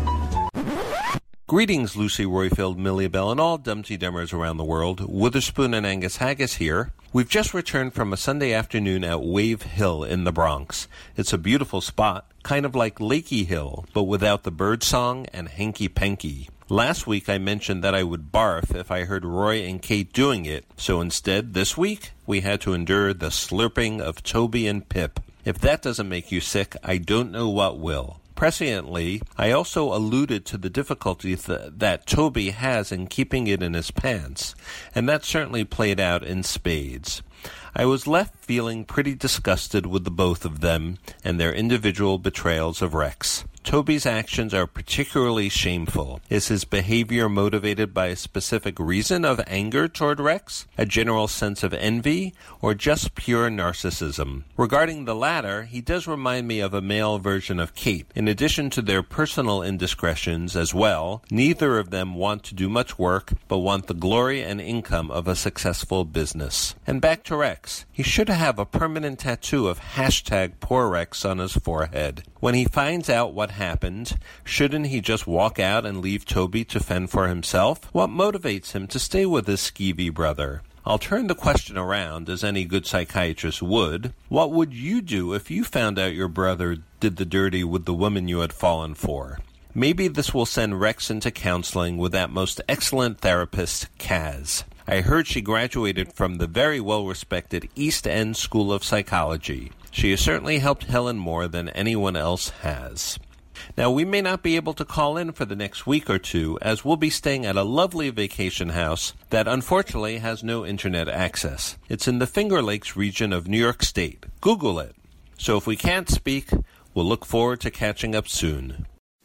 Greetings, Lucy Roifield, Millie Bell, and all Dumpty Dummers around the world. Witherspoon and Angus Haggis here. We've just returned from a Sunday afternoon at Wave Hill in the Bronx. It's a beautiful spot, kind of like Lakey Hill, but without the birdsong and hanky-panky. Last week I mentioned that I would barf if I heard Roy and Kate doing it, so instead, this week, we had to endure the slurping of Toby and Pip. If that doesn't make you sick, I don't know what will. Presciently, I also alluded to the difficulties th- that Toby has in keeping it in his pants, and that certainly played out in spades. I was left feeling pretty disgusted with the both of them and their individual betrayals of Rex. Toby's actions are particularly shameful. Is his behavior motivated by a specific reason of anger toward Rex, a general sense of envy, or just pure narcissism? Regarding the latter, he does remind me of a male version of Kate. In addition to their personal indiscretions as well, neither of them want to do much work, but want the glory and income of a successful business. And back to Rex. He should have a permanent tattoo of hashtag poor Rex on his forehead. When he finds out what happened, shouldn't he just walk out and leave Toby to fend for himself? What motivates him to stay with his skeevy brother? I'll turn the question around, as any good psychiatrist would. What would you do if you found out your brother did the dirty with the woman you had fallen for? Maybe this will send Rex into counseling with that most excellent therapist, Kaz. I heard she graduated from the very well-respected East End School of Psychology. She has certainly helped Helen more than anyone else has. Now, we may not be able to call in for the next week or two, as we'll be staying at a lovely vacation house that unfortunately has no internet access. It's in the Finger Lakes region of New York State. Google it. So if we can't speak, we'll look forward to catching up soon.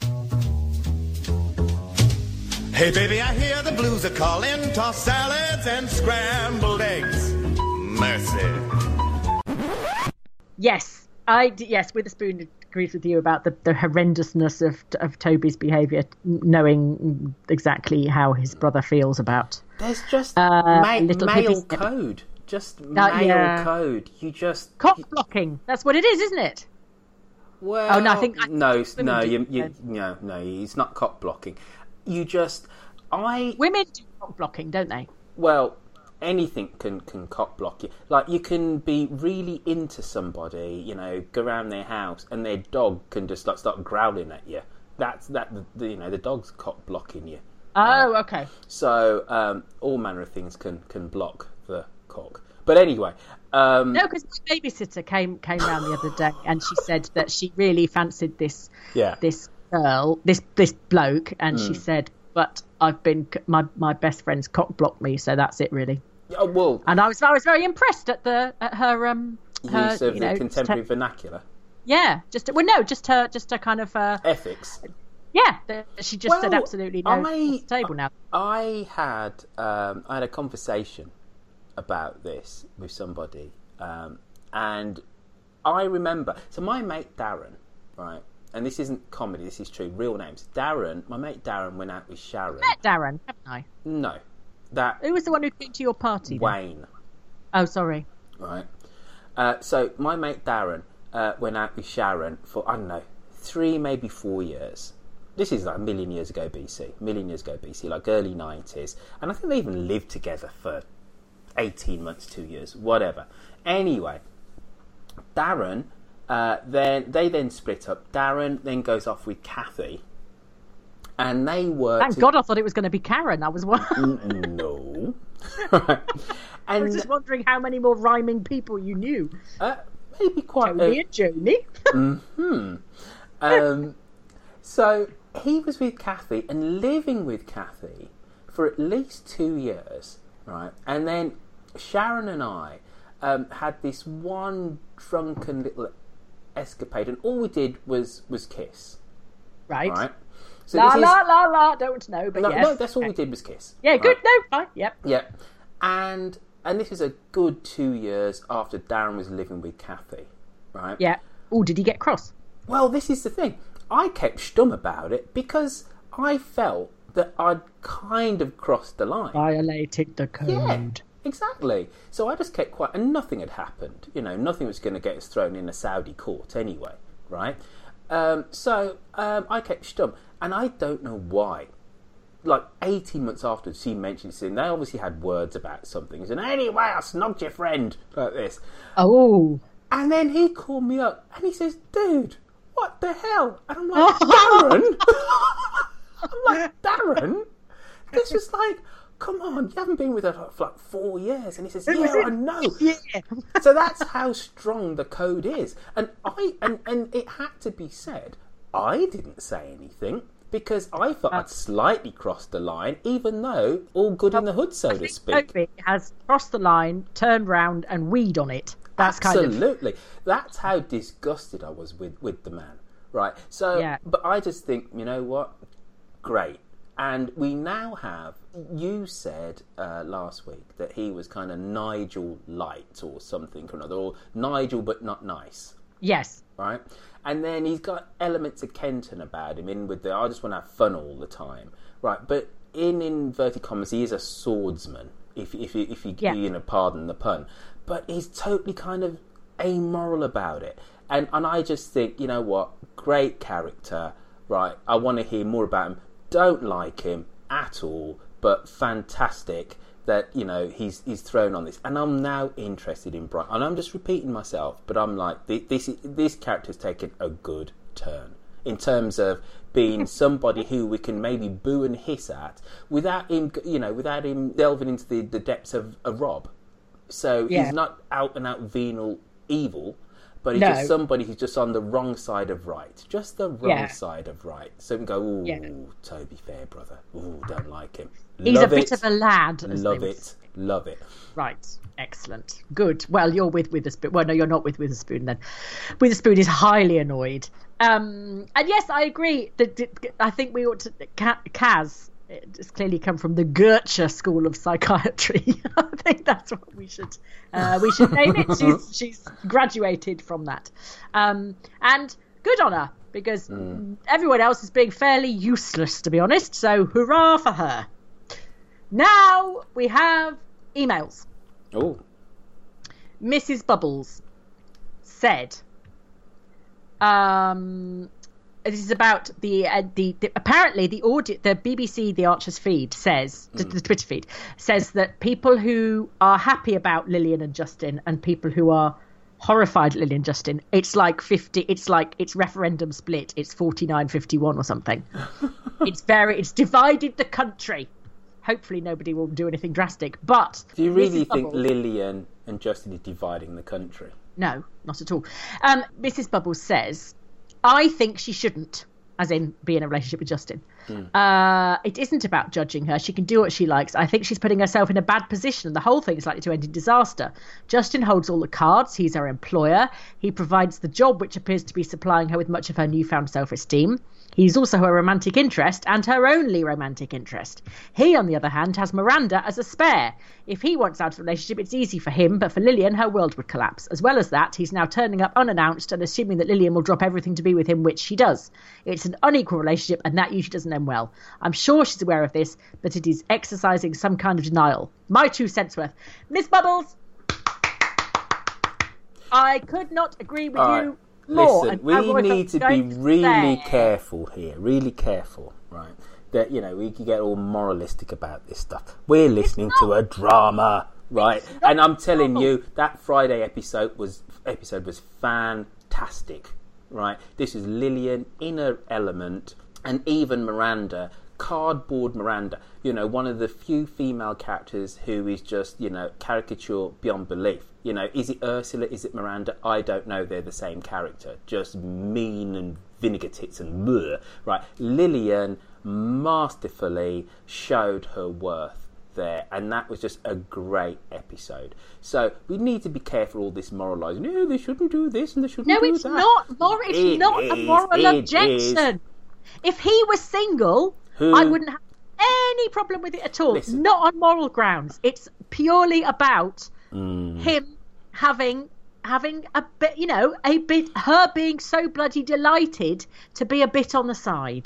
Hey baby, I hear the blues are calling. Tossed salads and scrambled eggs. Mercy. Yes, I yes. Witherspoon agrees with you about the, the horrendousness of of Toby's behaviour, knowing exactly how his brother feels about. There's just uh, ma- little male code, just uh, male yeah. code. You just cock blocking. That's what it is, isn't it? Well, oh no, I think I no, no, you, you, no, no. It's not cock blocking. You just, I women do cock blocking, don't they? Well. Anything can, can cock block you. Like, you can be really into somebody, you know, go around their house, and their dog can just like start growling at you. That's that. The, you know, the dog's cock blocking you. Oh, uh, okay. So um, all manner of things can, can block the cock. But anyway, um, no, because my babysitter came came round the other day, and she said that she really fancied this yeah. this girl, this this bloke, and mm. she said, but I've been my my best friend's cock blocked me, so that's it really. Oh, well, and I was I was very impressed at the at her um her, use of you the know, contemporary her, vernacular. Yeah, just well, no, just her, just her kind of uh, ethics. Yeah, the, she just well, said absolutely no I, table now. I had um, I had a conversation about this with somebody, um, and I remember. So my mate Darren, right, and this isn't comedy. This is true. Real names. Darren. My mate Darren went out with Sharon. I met Darren, haven't I? No, that. Who was the one who came to your party? Wayne. Then? Oh, sorry. Right. Uh, so my mate Darren uh, went out with Sharon for I don't know three, maybe four years. This is like a million years ago B C, a million years ago B C, like early nineties, and I think they even lived together for eighteen months, two years, whatever. Anyway, Darren, uh, then they then split up. Darren then goes off with Kathy, and they were. Thank to... God, I thought it was going to be Karen. I was wondering. No. And I was just wondering how many more rhyming people you knew. Uh, maybe quite. Tony a... and Joni. mm-hmm. Um. So he was with Kathy and living with Kathy for at least two years, right? And then Sharon and I um, had this one drunken little escapade, and all we did was was kiss, right? Right. So la this la is... la la. Don't know, but no, yes. no, that's all okay. we did was kiss. Yeah, good. Right? No, fine. Yep. Yep. And and this was a good two years after Darren was living with Kathy, right? Yeah. Oh, did he get cross? Well, this is the thing. I kept stum about it because I felt that I'd kind of crossed the line. Violated the code. Yeah, exactly. So I just kept quiet, and nothing had happened. You know, nothing was going to get us thrown in a Saudi court anyway, right? Um, so um, I kept stum, and I don't know why. Like eighteen months afterwards, she mentioned it, and they obviously had words about something. He said, anyway, I snogged your friend, like this. Oh. And then he called me up, and he says, dude, what the hell? And I'm like, Darren? I'm like, Darren? This was like, come on, you haven't been with her for like four years. And he says, yeah, I know. Yeah. So that's how strong the code is. And I and, and it had to be said, I didn't say anything because I thought I'd slightly crossed the line, even though all good in the hood, so to speak. Toby has crossed the line, turned round and weed on it. That's Absolutely. Kind of... That's how disgusted I was with, with the man. Right. So, yeah. But I just think, you know what? Great. And we now have, you said uh, last week that he was kind of Nigel light or something or another, or Nigel but not nice. Yes. Right? And then he's got elements of Kenton about him in with the, I just want to have fun all the time. Right. But in inverted commas, he is a swordsman, if, if, if you, yeah. you know, pardon the pun. But he's totally kind of amoral about it. And and I just think, you know what, great character, right? I want to hear more about him. Don't like him at all, but fantastic that, you know, he's he's thrown on this. And I'm now interested in Brian. And I'm just repeating myself, but I'm like, this this character's taken a good turn in terms of being somebody who we can maybe boo and hiss at without him, you know, without him delving into the, the depths of a Rob. So yeah. He's not out and out venal evil, but he's no. just somebody who's just on the wrong side of right. Just the wrong yeah. side of right. So we can go, ooh, yeah. Toby Fairbrother. Ooh, don't like him. He's Love a it. bit of a lad. Love it. Love it. Right. Excellent. Good. Well, you're with Witherspoon. Well, no, you're not with Witherspoon then. Witherspoon is highly annoyed. Um, and yes, I agree. That I think we ought to... Kaz... It's clearly come from the Goethe School of Psychiatry. I think that's what we should uh, we should name it. She's, she's graduated from that, um, and good on her because mm. everyone else is being fairly useless, to be honest. So hurrah for her! Now we have emails. Oh, Missus Bubbles said, um. This is about the, uh, the the apparently the audio, the B B C The Archers feed says mm. the, the Twitter feed says that people who are happy about Lillian and Justin and people who are horrified at Lillian and Justin, it's like fifty. It's like it's referendum split. It's forty-nine fifty-one or something. It's very it's divided the country. Hopefully nobody will do anything drastic. But do you really think Bubbles, Lillian and Justin is dividing the country? No, not at all. Um, Missus Bubbles says, I think she shouldn't, as in be in a relationship with Justin. Mm. Uh, it isn't about judging her. She can do what she likes. I think she's putting herself in a bad position, and the whole thing is likely to end in disaster. Justin holds all the cards. He's her employer. He provides the job, which appears to be supplying her with much of her newfound self-esteem. He's also her romantic interest, and her only romantic interest. He, on the other hand, has Miranda as a spare. If he wants out of the relationship, it's easy for him, but for Lillian, her world would collapse. As well as that, he's now turning up unannounced and assuming that Lillian will drop everything to be with him, which she does. It's an unequal relationship, and that usually doesn't end well. I'm sure she's aware of this, but it is exercising some kind of denial. My two cents worth. Miss Bubbles, I could not agree with All you right. more. Listen, we need to be really careful here, really careful, right? That, you know, we can get all moralistic about this stuff. We're listening to a drama, right? And I'm telling you, that Friday episode was episode was fantastic, right? This is Lillian in her element, and even Miranda, cardboard Miranda, you know, one of the few female characters who is just, you know, caricature beyond belief. You know, is it Ursula? Is it Miranda? I don't know. They're the same character. Just mean and vinegar tits and bleh. Right. Lillian masterfully showed her worth there. And that was just a great episode. So we need to be careful all this moralising. No, they shouldn't do this and they shouldn't no, do it's that. Not mor- it's it not is, a moral it objection. is. If he was single, Who? I wouldn't have any problem with it at all. Listen. Not on moral grounds. It's purely about Mm. him having having a bit, you know, a bit, her being so bloody delighted to be a bit on the side.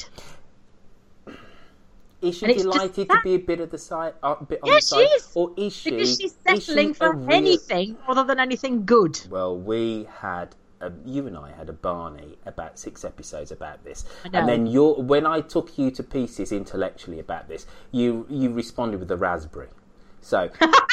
Is she And it's delighted just to be a bit of the side, a bit on Yes, the she side, is. or is she? Because she's is settling she for a real- anything other than anything good. Well, we had a, you and I had a Barney about six episodes about this, I know. and then you when I took you to pieces intellectually about this, you you responded with a raspberry. So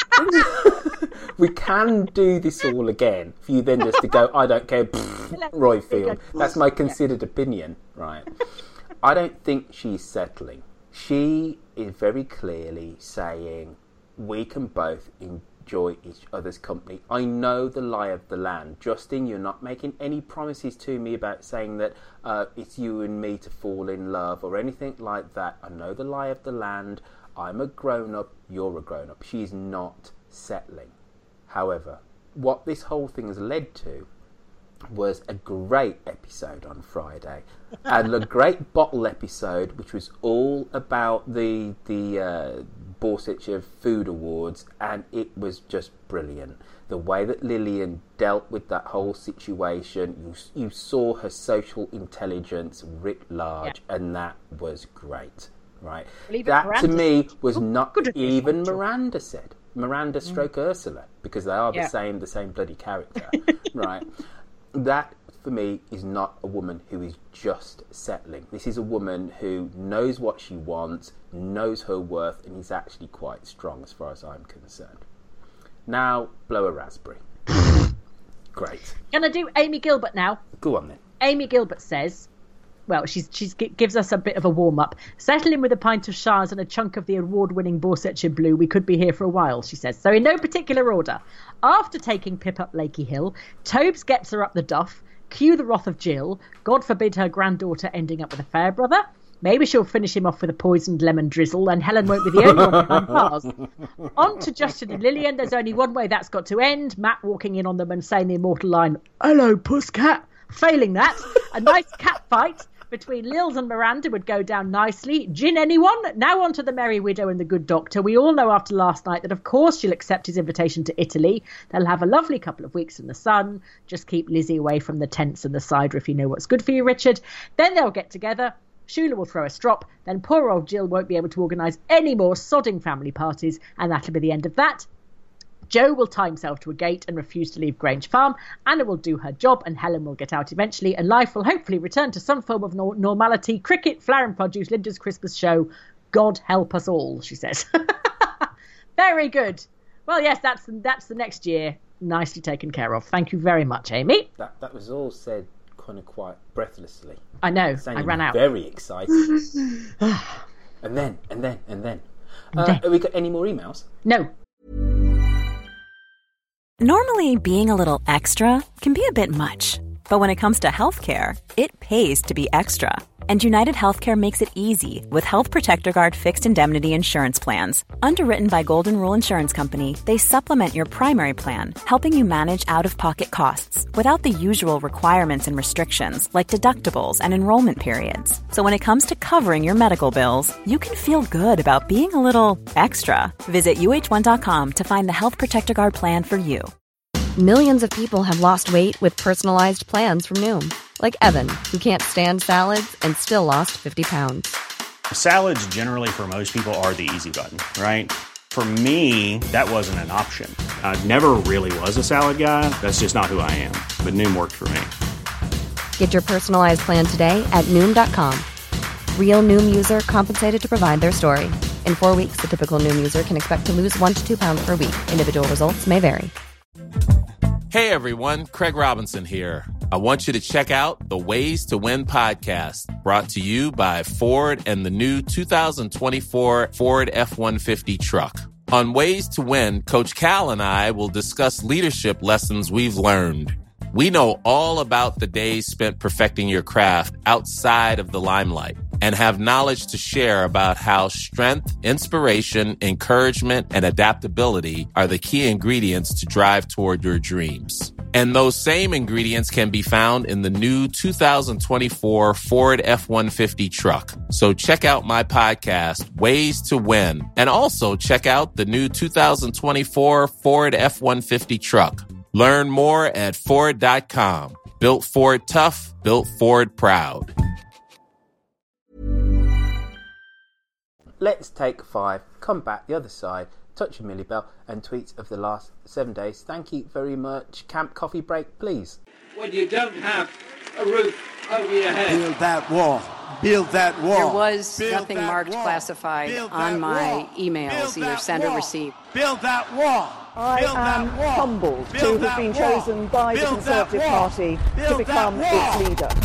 we can do this all again for you then just to go, I don't care, pfft, Roy Field. That's my considered opinion, right? I don't think she's settling. She is very clearly saying we can both enjoy each other's company. I know the lie of the land. Justin, you're not making any promises to me about saying that uh, it's you and me to fall in love or anything like that. I know the lie of the land. I'm a grown-up, you're a grown-up. She's not settling. However, what this whole thing has led to was a great episode on Friday and a great bottle episode which was all about the the uh, Borsetshire Food Awards, and it was just brilliant. The way that Lillian dealt with that whole situation, you, you saw her social intelligence writ large, yeah. And that was great. Right, that Miranda to me was not even Miranda said. Miranda stroke mm. Ursula, because they are yeah. the same, the same bloody character, right? That for me is not a woman who is just settling. This is a woman who knows what she wants, knows her worth, and is actually quite strong as far as I'm concerned. Now, blow a raspberry. Great. Gonna do Amy Gilbert now. Go on then. Amy Gilbert says, well, she's she's gives us a bit of a warm-up. Settle in with a pint of Shires and a chunk of the award-winning Borsetshire Blue. We could be here for a while, she says. So in no particular order. After taking Pip up Lakey Hill, Tobes gets her up the Duff, cue the wrath of Jill, God forbid her granddaughter ending up with a fair brother. Maybe she'll finish him off with a poisoned lemon drizzle, and Helen won't be the only one behind bars. On to Justin and Lillian. There's only one way that's got to end. Matt walking in on them and saying the immortal line, "Hello, pusscat." Failing that, a nice cat fight between Lils and Miranda would go down nicely. Gin anyone? Now on to the Merry Widow and the Good Doctor. We all know after last night that of course she'll accept his invitation to Italy. They'll have a lovely couple of weeks in the sun. Just keep Lizzie away from the tents and the cider if you know what's good for you, Richard. Then they'll get together. Shula will throw a strop. Then poor old Jill won't be able to organise any more sodding family parties, and that'll be the end of that. Joe will tie himself to a gate and refuse to leave Grange Farm. Anna will do her job and Helen will get out eventually, and life will hopefully return to some form of no- normality. Cricket, flower and produce, Linda's Christmas show. God help us all, she says. Very good. Well, yes, that's that's the next year. Nicely taken care of. Thank you very much, Amy. That that was all said kind of quite breathlessly. I know. Sounding I ran out. Very excited. and then, and then, and then. Uh, have we got any more emails? No. Normally, being a little extra can be a bit much, But when it comes to healthcare, it pays to be extra. And United Healthcare makes it easy with Health Protector Guard fixed indemnity insurance plans. Underwritten by Golden Rule Insurance Company, they supplement your primary plan, helping you manage out-of-pocket costs without the usual requirements and restrictions like deductibles and enrollment periods. So when it comes to covering your medical bills, you can feel good about being a little extra. Visit U H one dot com to find the Health Protector Guard plan for you. Millions of people have lost weight with personalized plans from Noom. Like Evan, who can't stand salads and still lost fifty pounds. Salads generally for most people are the easy button, right? For me, that wasn't an option. I never really was a salad guy. That's just not who I am. But Noom worked for me. Get your personalized plan today at Noom dot com. Real Noom user compensated to provide their story. In four weeks, the typical Noom user can expect to lose one to two pounds per week. Individual results may vary. Hey everyone, Craig Robinson here. I want you to check out the Ways to Win podcast, brought to you by Ford and the new two thousand twenty-four Ford F one fifty truck. On Ways to Win, Coach Cal and I will discuss leadership lessons we've learned. We know all about the days spent perfecting your craft outside of the limelight and have knowledge to share about how strength, inspiration, encouragement, and adaptability are the key ingredients to drive toward your dreams. And those same ingredients can be found in the new two thousand twenty-four Ford F one fifty truck. So check out my podcast, Ways to Win, and also check out the new two thousand twenty-four Ford F one fifty truck. Learn more at Ford dot com. Built Ford tough, built Ford proud. Let's take five, come back the other side, touch a Millie Bell, and tweets of the last seven days. Thank you very much. Camp coffee break, please. When you don't have a roof over your head. Build that wall. Build that wall. There was Build nothing marked wall. classified Build on my wall. emails, Build either send or wall. receive. Build that wall. I Build am that wall. humbled Build to have been wall. chosen by Build the Conservative that wall. Party Build to become that its leader.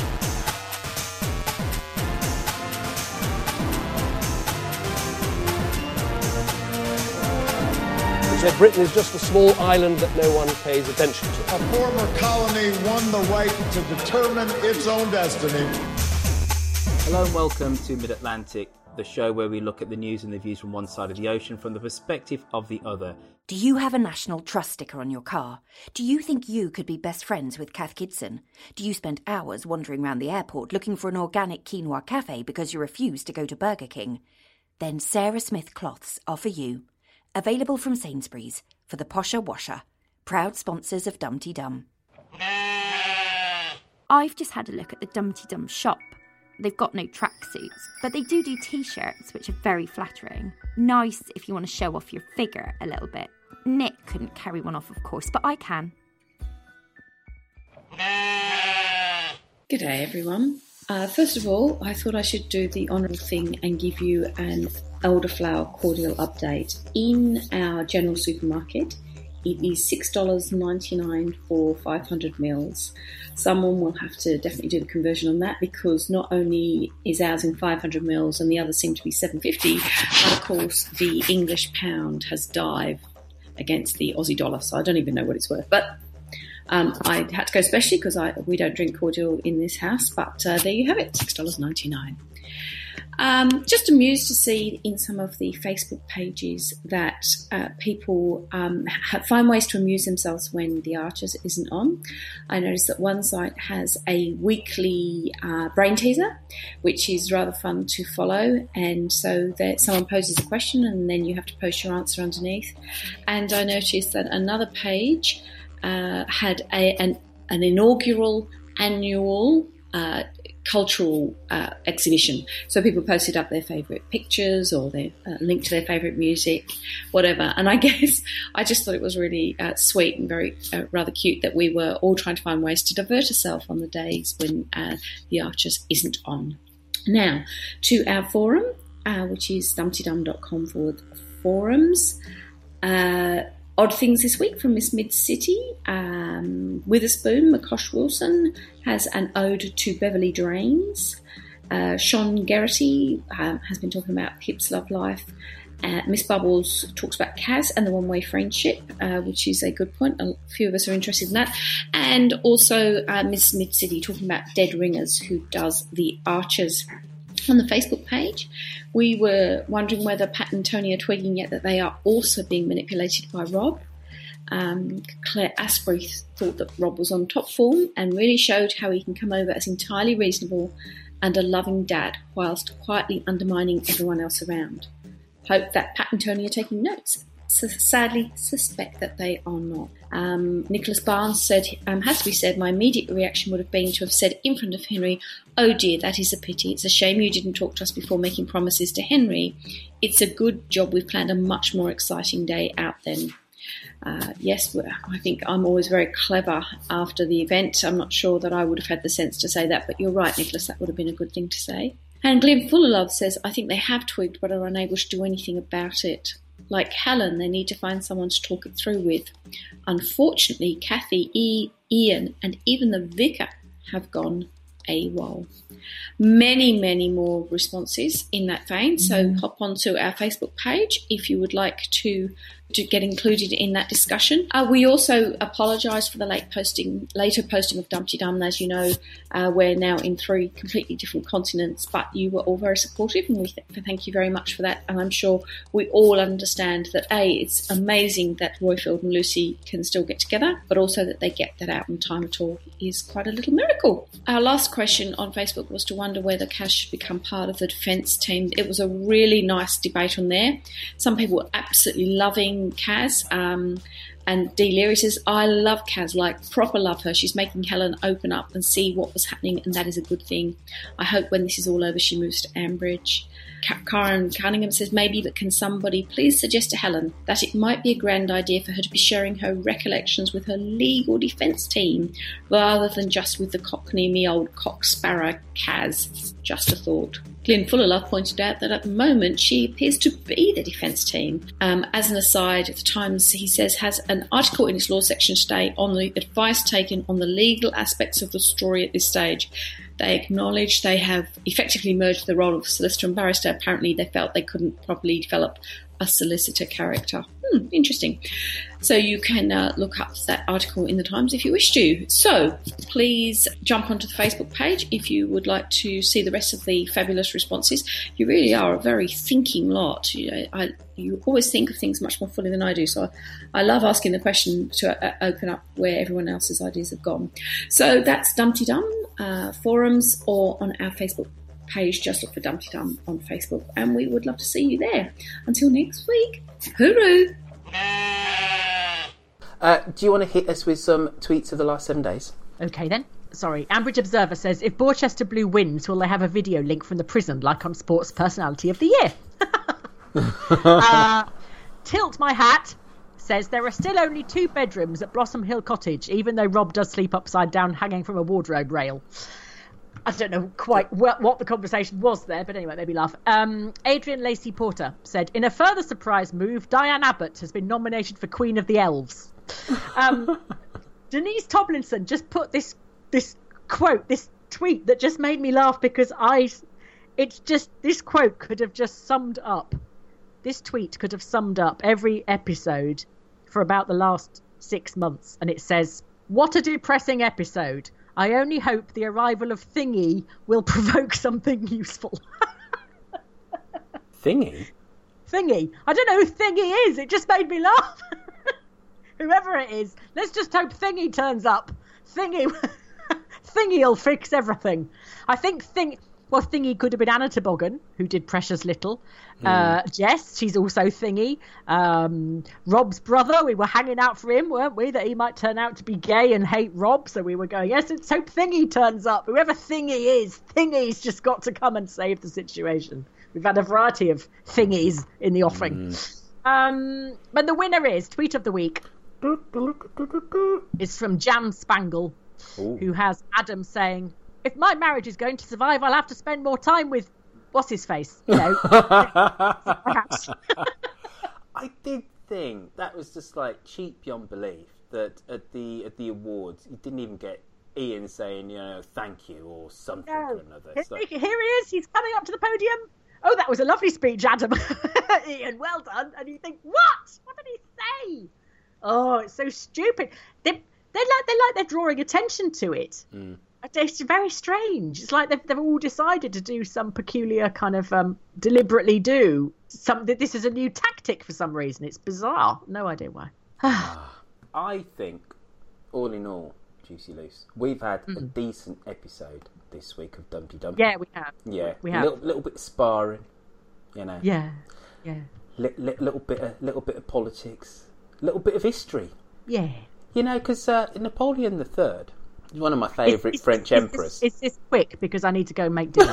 Said Britain is just a small island that no one pays attention to. A former colony won the right to determine its own destiny. Hello and welcome to Mid-Atlantic, the show where we look at the news and the views from one side of the ocean from the perspective of the other. Do you have a National Trust sticker on your car? Do you think you could be best friends with Kath Kidson? Do you spend hours wandering around the airport looking for an organic quinoa cafe because you refuse to go to Burger King? Then Sarah Smith cloths are for you. Available from Sainsbury's for the posher washer. Proud sponsors of Dumpty Dum. I've just had a look at the Dumpty Dum shop. They've got no tracksuits, but they do do t-shirts, which are very flattering. Nice if you want to show off your figure a little bit. Nick couldn't carry one off, of course, but I can. Good day, everyone. Uh, first of all, I thought I should do the honourable thing and give you an elderflower cordial update. In our general supermarket, it is six dollars ninety-nine for five hundred mils. Someone will have to definitely do the conversion on that, because not only is ours in five hundred mils and the others seem to be seven fifty, but of course the English pound has dived against the Aussie dollar, so I don't even know what it's worth. But um, I had to go specially because I we don't drink cordial in this house, but uh, there you have it, six dollars ninety-nine. Um, just amused to see in some of the Facebook pages that uh, people um, ha- find ways to amuse themselves when The Archers isn't on. I noticed that one site has a weekly uh, brain teaser, which is rather fun to follow. And so that someone poses a question and then you have to post your answer underneath. And I noticed that another page uh, had a, an, an inaugural annual uh cultural uh, exhibition. So people posted up their favourite pictures or their uh, link to their favourite music, whatever. And I guess I just thought it was really uh, sweet and very uh, rather cute that we were all trying to find ways to divert ourselves on the days when uh, The Archers isn't on. Now, to our forum, uh, which is dumptydum.com forward forums. Uh, Odd things this week from Miss Mid-City. Um, Witherspoon, McCosh Wilson has an ode to Beverly Drains. Uh, Sean Geraghty um, has been talking about Pip's love life. Uh, Miss Bubbles talks about Kaz and the one-way friendship, uh, which is a good point. A few of us are interested in that. And also uh, Miss Mid-City talking about Dead Ringers, who does the Archers. On the Facebook page, we were wondering whether Pat and Tony are twigging yet that they are also being manipulated by Rob. Um, Claire Asprey thought that Rob was on top form and really showed how he can come over as entirely reasonable and a loving dad whilst quietly undermining everyone else around. Hope that Pat and Tony are taking notes. So sadly, suspect that they are not. Um, Nicholas Barnes said, um, has to be said, my immediate reaction would have been to have said in front of Henry, oh dear, that is a pity. It's a shame you didn't talk to us before making promises to Henry. It's a good job we've planned a much more exciting day out then. Uh, yes, I think I'm always very clever after the event. I'm not sure that I would have had the sense to say that, but you're right, Nicholas, that would have been a good thing to say. And Glenn Fullerlove says, I think they have twigged but are unable to do anything about it. Like Helen, they need to find someone to talk it through with. Unfortunately, Kathy, E, Ian, and even the vicar have gone AWOL. Many, many more responses in that vein. So mm. hop onto our Facebook page if you would like to to get included in that discussion. Uh, we also apologise for the late posting, later posting of Dumpty Dum. As you know, uh, we're now in three completely different continents, but you were all very supportive, and we th- thank you very much for that. And I'm sure we all understand that, A, it's amazing that Roifield and Lucy can still get together, but also that they get that out in time at all is quite a little miracle. Our last question on Facebook was to wonder whether Kaz should become part of the defence team. It was a really nice debate on there. Some people were absolutely loving Kaz, um, and Dee Leary says, I love Kaz, like proper love her. She's making Helen open up and see what was happening, and that is a good thing. I hope when this is all over she moves to Ambridge. Karen Cunningham says, maybe, but can somebody please suggest to Helen that it might be a grand idea for her to be sharing her recollections with her legal defence team rather than just with the cockney me old cock sparrow Kaz. Just a thought. Glyn Fullerlove pointed out that at the moment she appears to be the defence team. Um, as an aside, the Times, he says, has an article in its law section today on the advice taken on the legal aspects of the story at this stage. They acknowledge they have effectively merged the role of solicitor and barrister. Apparently they felt they couldn't properly develop a solicitor character. Hmm, interesting. So you can uh, look up that article in the Times if you wish to. So please jump onto the Facebook page if you would like to see the rest of the fabulous responses. You really are a very thinking lot. You know, I, you always think of things much more fully than I do. So I, I love asking the question to uh, open up where everyone else's ideas have gone. So that's Dumpty Dum uh, forums or on our Facebook page. Just look for Dumpty Dum on Facebook, and we would love to see you there. Until next week, hooroo! Uh, do you want to hit us with some tweets of the last seven days? Okay then. Sorry. Ambridge Observer says, if Borchester Blue wins, will they have a video link from the prison like on Sports Personality of the Year? uh, Tilt My Hat says, there are still only two bedrooms at Blossom Hill Cottage, even though Rob does sleep upside down hanging from a wardrobe rail. I don't know quite what the conversation was there, but anyway, it made me laugh. Um, Adrian Lacey Porter said, in a further surprise move, Diane Abbott has been nominated for Queen of the Elves. Um, Denise Tomlinson just put this this quote, this tweet that just made me laugh because I, it's just, this quote could have just summed up, this tweet could have summed up every episode for about the last six months. And it says, what a depressing episode. I only hope the arrival of Thingy will provoke something useful. Thingy? Thingy. I don't know who Thingy is. It just made me laugh. Whoever it is, let's just hope Thingy turns up. Thingy, Thingy'll fix everything. I think Thing. Well, Thingy could have been Anna Toboggan, who did Precious Little. Mm. Uh, Jess, she's also Thingy. Um, Rob's brother, we were hanging out for him, weren't we? That he might turn out to be gay and hate Rob. So we were going, yes, let's hope Thingy turns up. Whoever Thingy is, Thingy's just got to come and save the situation. We've had a variety of Thingies in the offering. Mm. Um, but the winner is, tweet of the week, is from Jam Spangle, Ooh. Who has Adam saying, if my marriage is going to survive, I'll have to spend more time with what's his face, you know. I did think that was just like cheap beyond belief that at the at the awards you didn't even get Ian saying, you know, thank you or something no. or another. Here, like... here he is. He's coming up to the podium. oh, that was a lovely speech, Adam. Ian, well done. And you think, what? What did he say? Oh, it's so stupid. They, they like, they like they're drawing attention to it. Mm. It's very strange. It's like they've, they've all decided to do some peculiar kind of um, deliberately do something. This is a new tactic for some reason. It's bizarre. No idea why. I think, all in all, Juicy Loose, we've had Mm. a decent episode this week of Dumpty Dum. Yeah, we have. Yeah, We a have. little, little bit of sparring, you know. Yeah, yeah. Li- li- little bit of little bit of politics, little bit of history. Yeah. You know, because uh, Napoleon the Third is one of my favourite Is- is- French is emperors. This, is this quick? Because I need to go make dinner.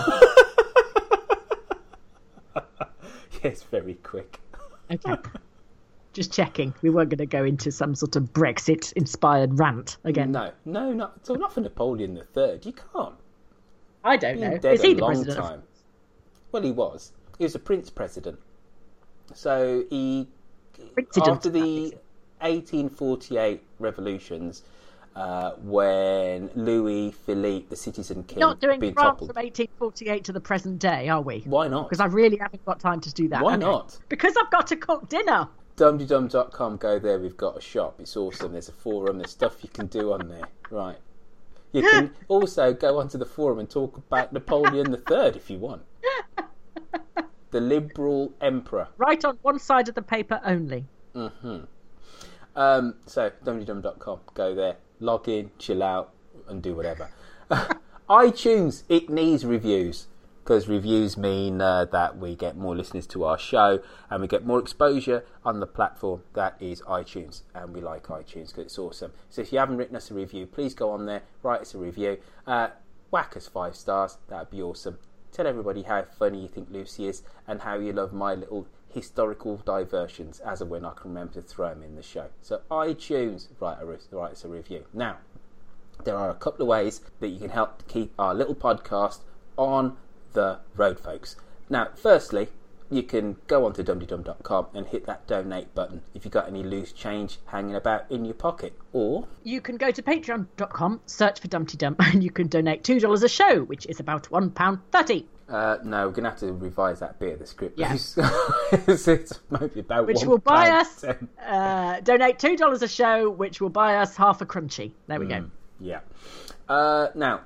Yes, very quick. Okay. Just checking. We weren't going to go into some sort of Brexit-inspired rant again. No, no, not at all. Not for Napoleon the Third. You can't. I don't Been know. dead Is he a the long president? of- time. Well, he was. He was a prince president. So he, Princident, after the eighteen forty-eight revolutions, uh, when Louis Philippe, the citizen king, Not doing been France toppled. from eighteen forty-eight to the present day, are we? Why not? Because I really haven't got time to do that. Why Okay. not? Because I've got to cook dinner. dum dum dot com, go there, we've got a shop. It's awesome. There's a forum, there's stuff you can do on there. Right. You can also go onto the forum and talk about Napoleon the Third if you want. The liberal emperor. Right on one side of the paper only. hmm Um, so, dum dum dot com, go there, log in, chill out, and do whatever. iTunes, it needs reviews, because reviews mean uh, that we get more listeners to our show, and we get more exposure on the platform that is iTunes, and we like iTunes because it's awesome. So if you haven't written us a review, please go on there, write us a review, uh, whack us five stars, that would be awesome. Tell everybody how funny you think Lucy is, and how you love my little historical diversions, as and when I can remember to throw them in the show. So iTunes, write, a, write us a review. Now, there are a couple of ways that you can help to keep our little podcast on the road, folks. Now, firstly, you can go onto dum dum dot com and hit that donate button if you've got any loose change hanging about in your pocket. Or You can go to patreon dot com, search for Dumpty Dum, and you can donate two dollars a show, which is about one pound thirty. Uh, no, we're going to have to revise that bit of the script. Yeah. it's, it's maybe about Which one will buy pound us, ten. uh, donate two dollars a show, which will buy us half a crunchy. There we go. Mm, yeah. Uh, now,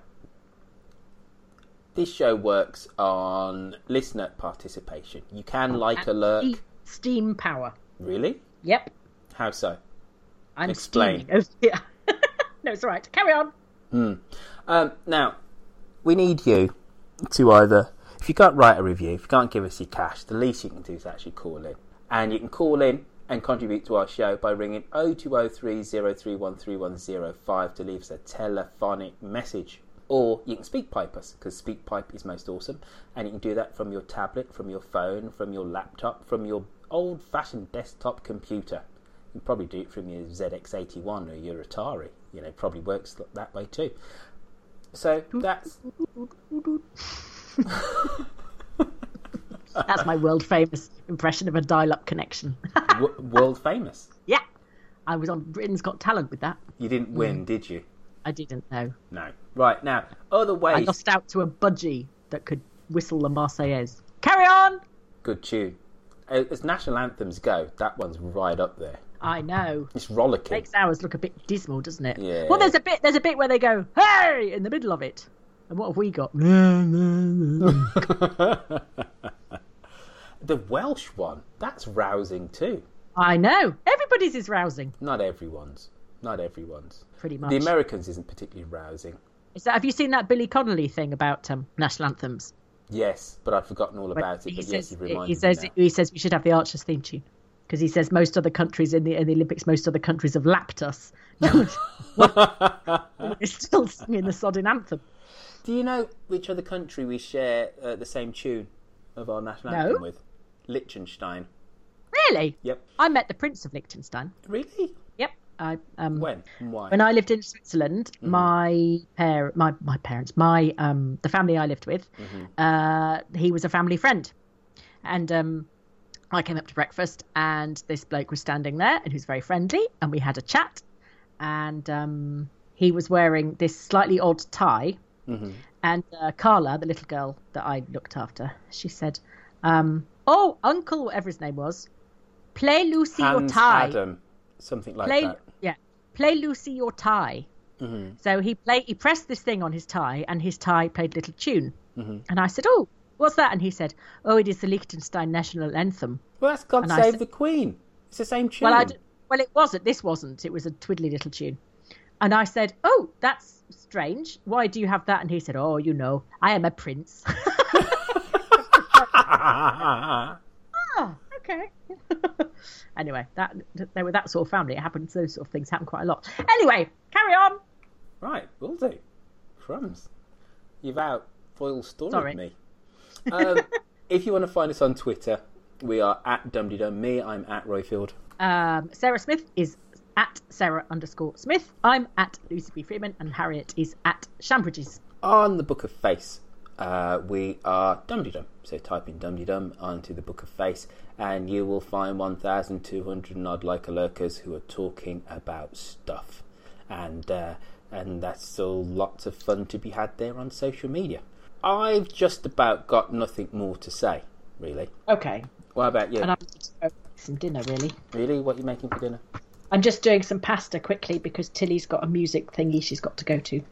this show works on listener participation. You can like a lurk. Steam power. Really? Yep. How so? I'm Explain. steaming. Oh, yeah. No, it's all right. Carry on. Hmm. Um, now, we need you to either, if you can't write a review, if you can't give us your cash, the least you can do is actually call in. And you can call in and contribute to our show by ringing oh two oh three, oh three one three one oh five to leave us a telephonic message. Or you can speak pipe us, because speak pipe is most awesome. And you can do that from your tablet, from your phone, from your laptop, from your old-fashioned desktop computer. You can probably do it from your Z X eighty-one or your Atari. You know, it probably works that way too. So that's... That's my world famous impression of a dial-up connection. w- world famous. Yeah, I was on Britain's Got Talent with that. You didn't win, Mm. did you? I didn't know. No. Right, now, other ways... I lost out to a budgie that could whistle the Marseillaise. Carry on! Good tune. As national anthems go, that one's right up there. I know. It's rollicking. Makes ours look a bit dismal, doesn't it? Yeah. Well, there's a bit. There's a bit where they go, "Hey!" in the middle of it. And what have we got? The Welsh one, that's rousing too. I know. Everybody's is rousing. Not everyone's. Not everyone's. Pretty much. The Americans isn't particularly rousing. Is that? Have you seen that Billy Connolly thing about um, national anthems? Yes, but I've forgotten all about it. He But says, yes, you've reminded he says me now. he says we should have the Archers theme tune because he says most other countries in the in the Olympics, most other countries have lapped us. We're still singing the sodding anthem. Do you know which other country we share uh, the same tune of our national No. anthem with? Liechtenstein. Really? Yep. I met the Prince of Liechtenstein. Really? Yep. I um. When? And why? When I lived in Switzerland, Mhm. my par- my my parents, my um, the family I lived with, Mhm. uh, he was a family friend, and um, I came up to breakfast, and this bloke was standing there, and he was very friendly, and we had a chat, and um, he was wearing this slightly odd tie, Mhm. and uh, Carla, the little girl that I looked after, she said, Um, oh, Uncle, whatever his name was, play Lucy or Hans tie. Adam, something like play, that. Yeah, play Lucy or tie. Mm-hmm. So he played. He pressed this thing on his tie, and his tie played a little tune. Mm-hmm. And I said, "Oh, what's that?" And he said, "Oh, it is the Liechtenstein national anthem." Well, that's God and Save said, the Queen. It's the same tune. Well, I d- well, it wasn't. This wasn't. It was a twiddly little tune. And I said, "Oh, that's strange. Why do you have that?" And he said, "Oh, you know, I am a prince." Ah, okay. Anyway, that they were that sort of family. It happens. Those sort of things happen quite a lot. Anyway, carry on. Right, will do. Crumbs. You've out foil storied Sorry. me. Um, if you want to find us on Twitter, we are at DumDum. Me, I'm at Royfield. Um, Sarah Smith is at Sarah underscore Smith. I'm at Lucy B. Freeman, and Harriet is at Shambridges. On the Book of Face, uh, we are DumDum. So type in DumDum onto the Book of Face, and you will find one thousand two hundred and odd like lurkers who are talking about stuff. And uh, and that's still lots of fun to be had there on social media. I've just about got nothing more to say, really. Okay. What about you? And I'm going some dinner, really. Really? What are you making for dinner? I'm just doing some pasta quickly because Tilly's got a music thingy she's got to go to.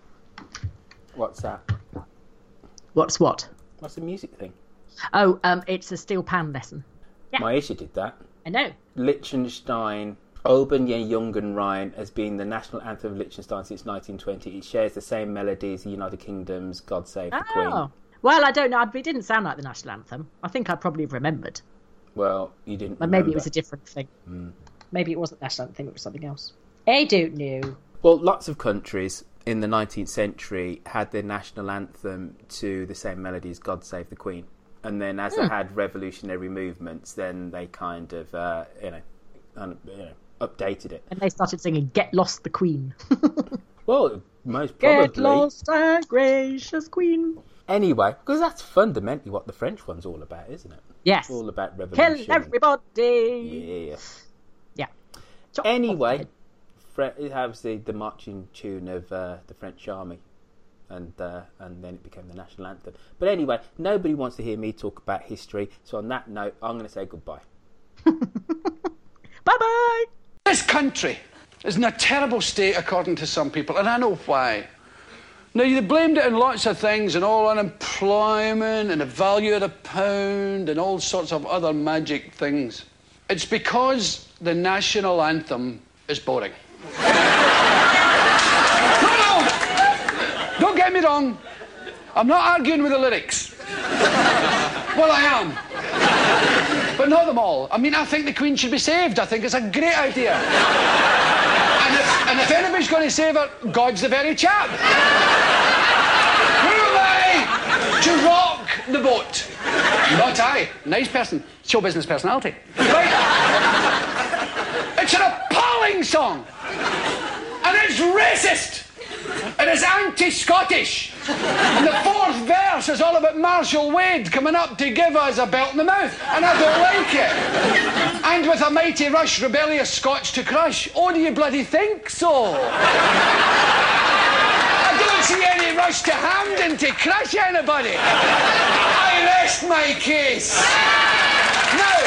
What's that? What's what? What's the music thing? Oh, um, it's a steel pan lesson. Yeah. My issue did that. I know. Liechtenstein, Oben Je Jungen Rhein has been the national anthem of Liechtenstein since nineteen twenty. It shares the same melody as the United Kingdom's God Save the Oh. Queen. Well, I don't know. It didn't sound like the national anthem. I think I probably remembered. Well, you didn't But remember. maybe it was a different thing. Mm. Maybe it wasn't national anthem, it was something else. I don't know. Well, lots of countries in the nineteenth century had their national anthem to the same melody as God Save the Queen. And then as Hmm. they had revolutionary movements, then they kind of, uh, you know, un- you know, updated it. And they started singing Get Lost the Queen. Well, most probably. Get lost, our gracious Queen. Anyway, because that's fundamentally what the French one's all about, isn't it? Yes. It's all about revolution. Kill everybody. Yeah. Yeah. Anyway, Fre- it has the, the marching tune of uh, the French army, and uh, and then it became the national anthem. But anyway, nobody wants to hear me talk about history, so on that note, I'm going to say goodbye. Bye-bye! This country is in a terrible state according to some people, and I know why. Now, they blamed it on lots of things, and all unemployment, and the value of the pound, and all sorts of other magic things. It's because the national anthem is boring. No, no! Don't get me wrong. I'm not arguing with the lyrics. Well, I am. But not them all. I mean, I think the Queen should be saved. I think it's a great idea. And if, and if anybody's going to save her, God's the very chap. Who am I to rock the boat? Not I. Nice person. Show business personality. Right? It's an appalling song. And it's racist. And it's anti-Scottish. And the fourth verse is all about Marshall Wade coming up to give us a belt in the mouth. And I don't like it. And with a mighty rush, rebellious Scots to crush. Oh, do you bloody think so? I don't see any rush to Hampden to crush anybody. I rest my case. Now,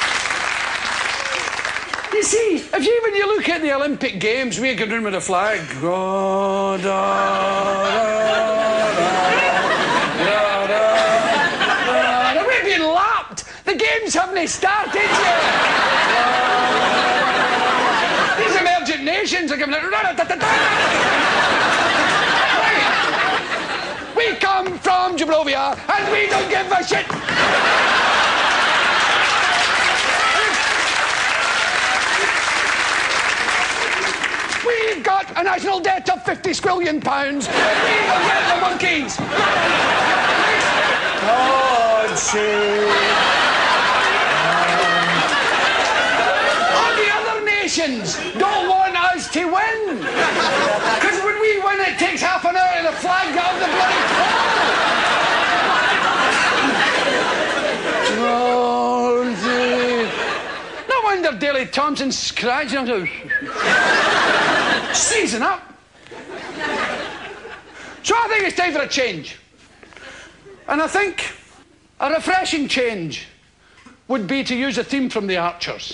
you see, if you, when you look at the Olympic Games, we go down with a flag. Da, da, da, da, da, da. We've been lapped. The games haven't started yet. These emergent nations are coming out. We come from Jabrovia, and we don't give a shit. We've got a national debt of fifty squillion pounds. We will get the monkeys. God save. All the other nations don't want us to win. Because when we win, it takes half an hour to the flag out of the bloody pole. God save. No wonder Daley Thompson's scratching him. Season up. So I think it's time for a change. And I think A refreshing change would be to use a theme from The Archers.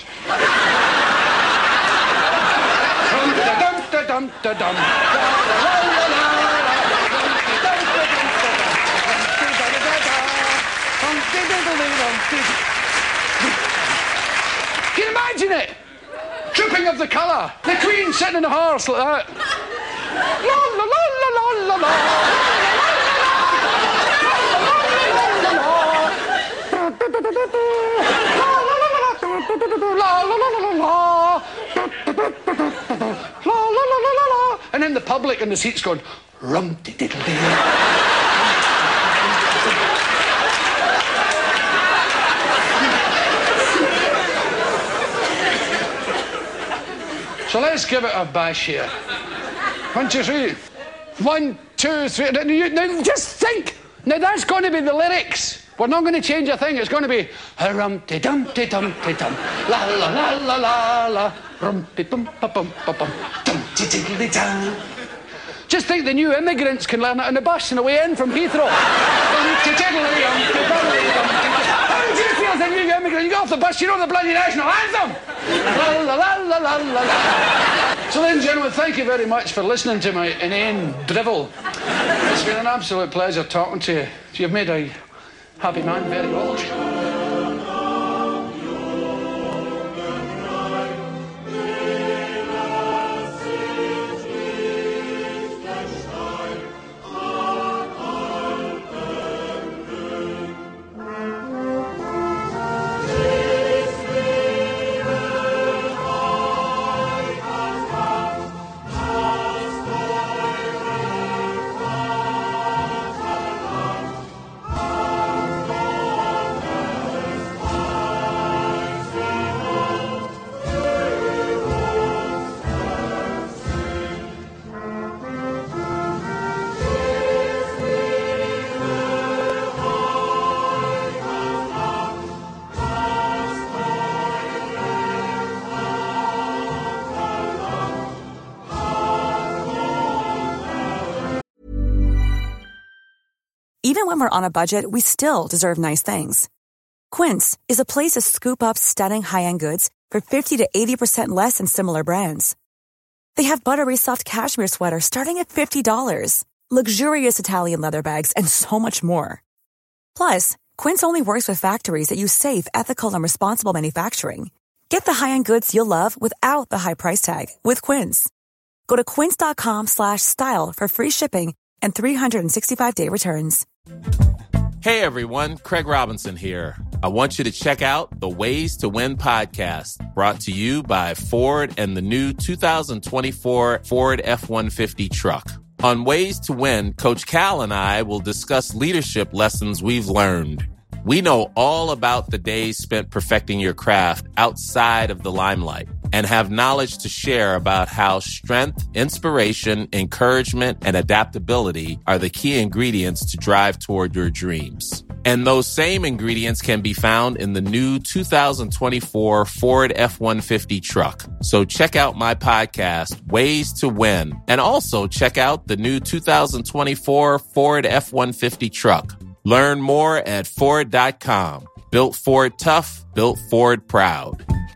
Can you imagine it? Tripping of the colour. The Queen sitting in a horse like that. La la la la la la la. And then the public in the seats going rum-de-diddle-dee. So let's give it a bash here. One, two, three. One, two, three. Now, you, now just think. Now that's going to be the lyrics. We're not going to change a thing. It's going to be rum-de-dum-de-dum-de-dum. La la la la la la. Rum-de-bum-ba-bum-ba-bum. Dum-de-diddle-de-dum. Just think the new immigrants can learn it on the bus on the way in from Heathrow. How do you feel as a new immigrant? You get off the bus, you know the bloody national anthem. La la la la la la la. So ladies and gentlemen, thank you very much for listening to my inane drivel. It's been an absolute pleasure talking to you. You've made a happy man very old. Even when we're on a budget, we still deserve nice things. Quince is a place to scoop up stunning high-end goods for fifty to eighty percent less than similar brands. They have buttery soft cashmere sweaters starting at fifty dollars, luxurious Italian leather bags, and so much more. Plus, Quince only works with factories that use safe, ethical, and responsible manufacturing. Get the high-end goods you'll love without the high price tag with Quince. Go to quince.com slash style for free shipping and three sixty-five day returns. Hey everyone, Craig Robinson here. I want you to check out the Ways to Win podcast, brought to you by Ford and the new two thousand twenty-four Ford F one fifty truck. On Ways to Win, Coach Cal and I will discuss leadership lessons we've learned. We know all about the days spent perfecting your craft outside of the limelight and have knowledge to share about how strength, inspiration, encouragement, and adaptability are the key ingredients to drive toward your dreams. And those same ingredients can be found in the new two thousand twenty-four Ford F one fifty truck. So check out my podcast, Ways to Win, and also check out the new two thousand twenty-four Ford F one fifty truck. Learn more at Ford dot com. Built Ford tough, built Ford proud.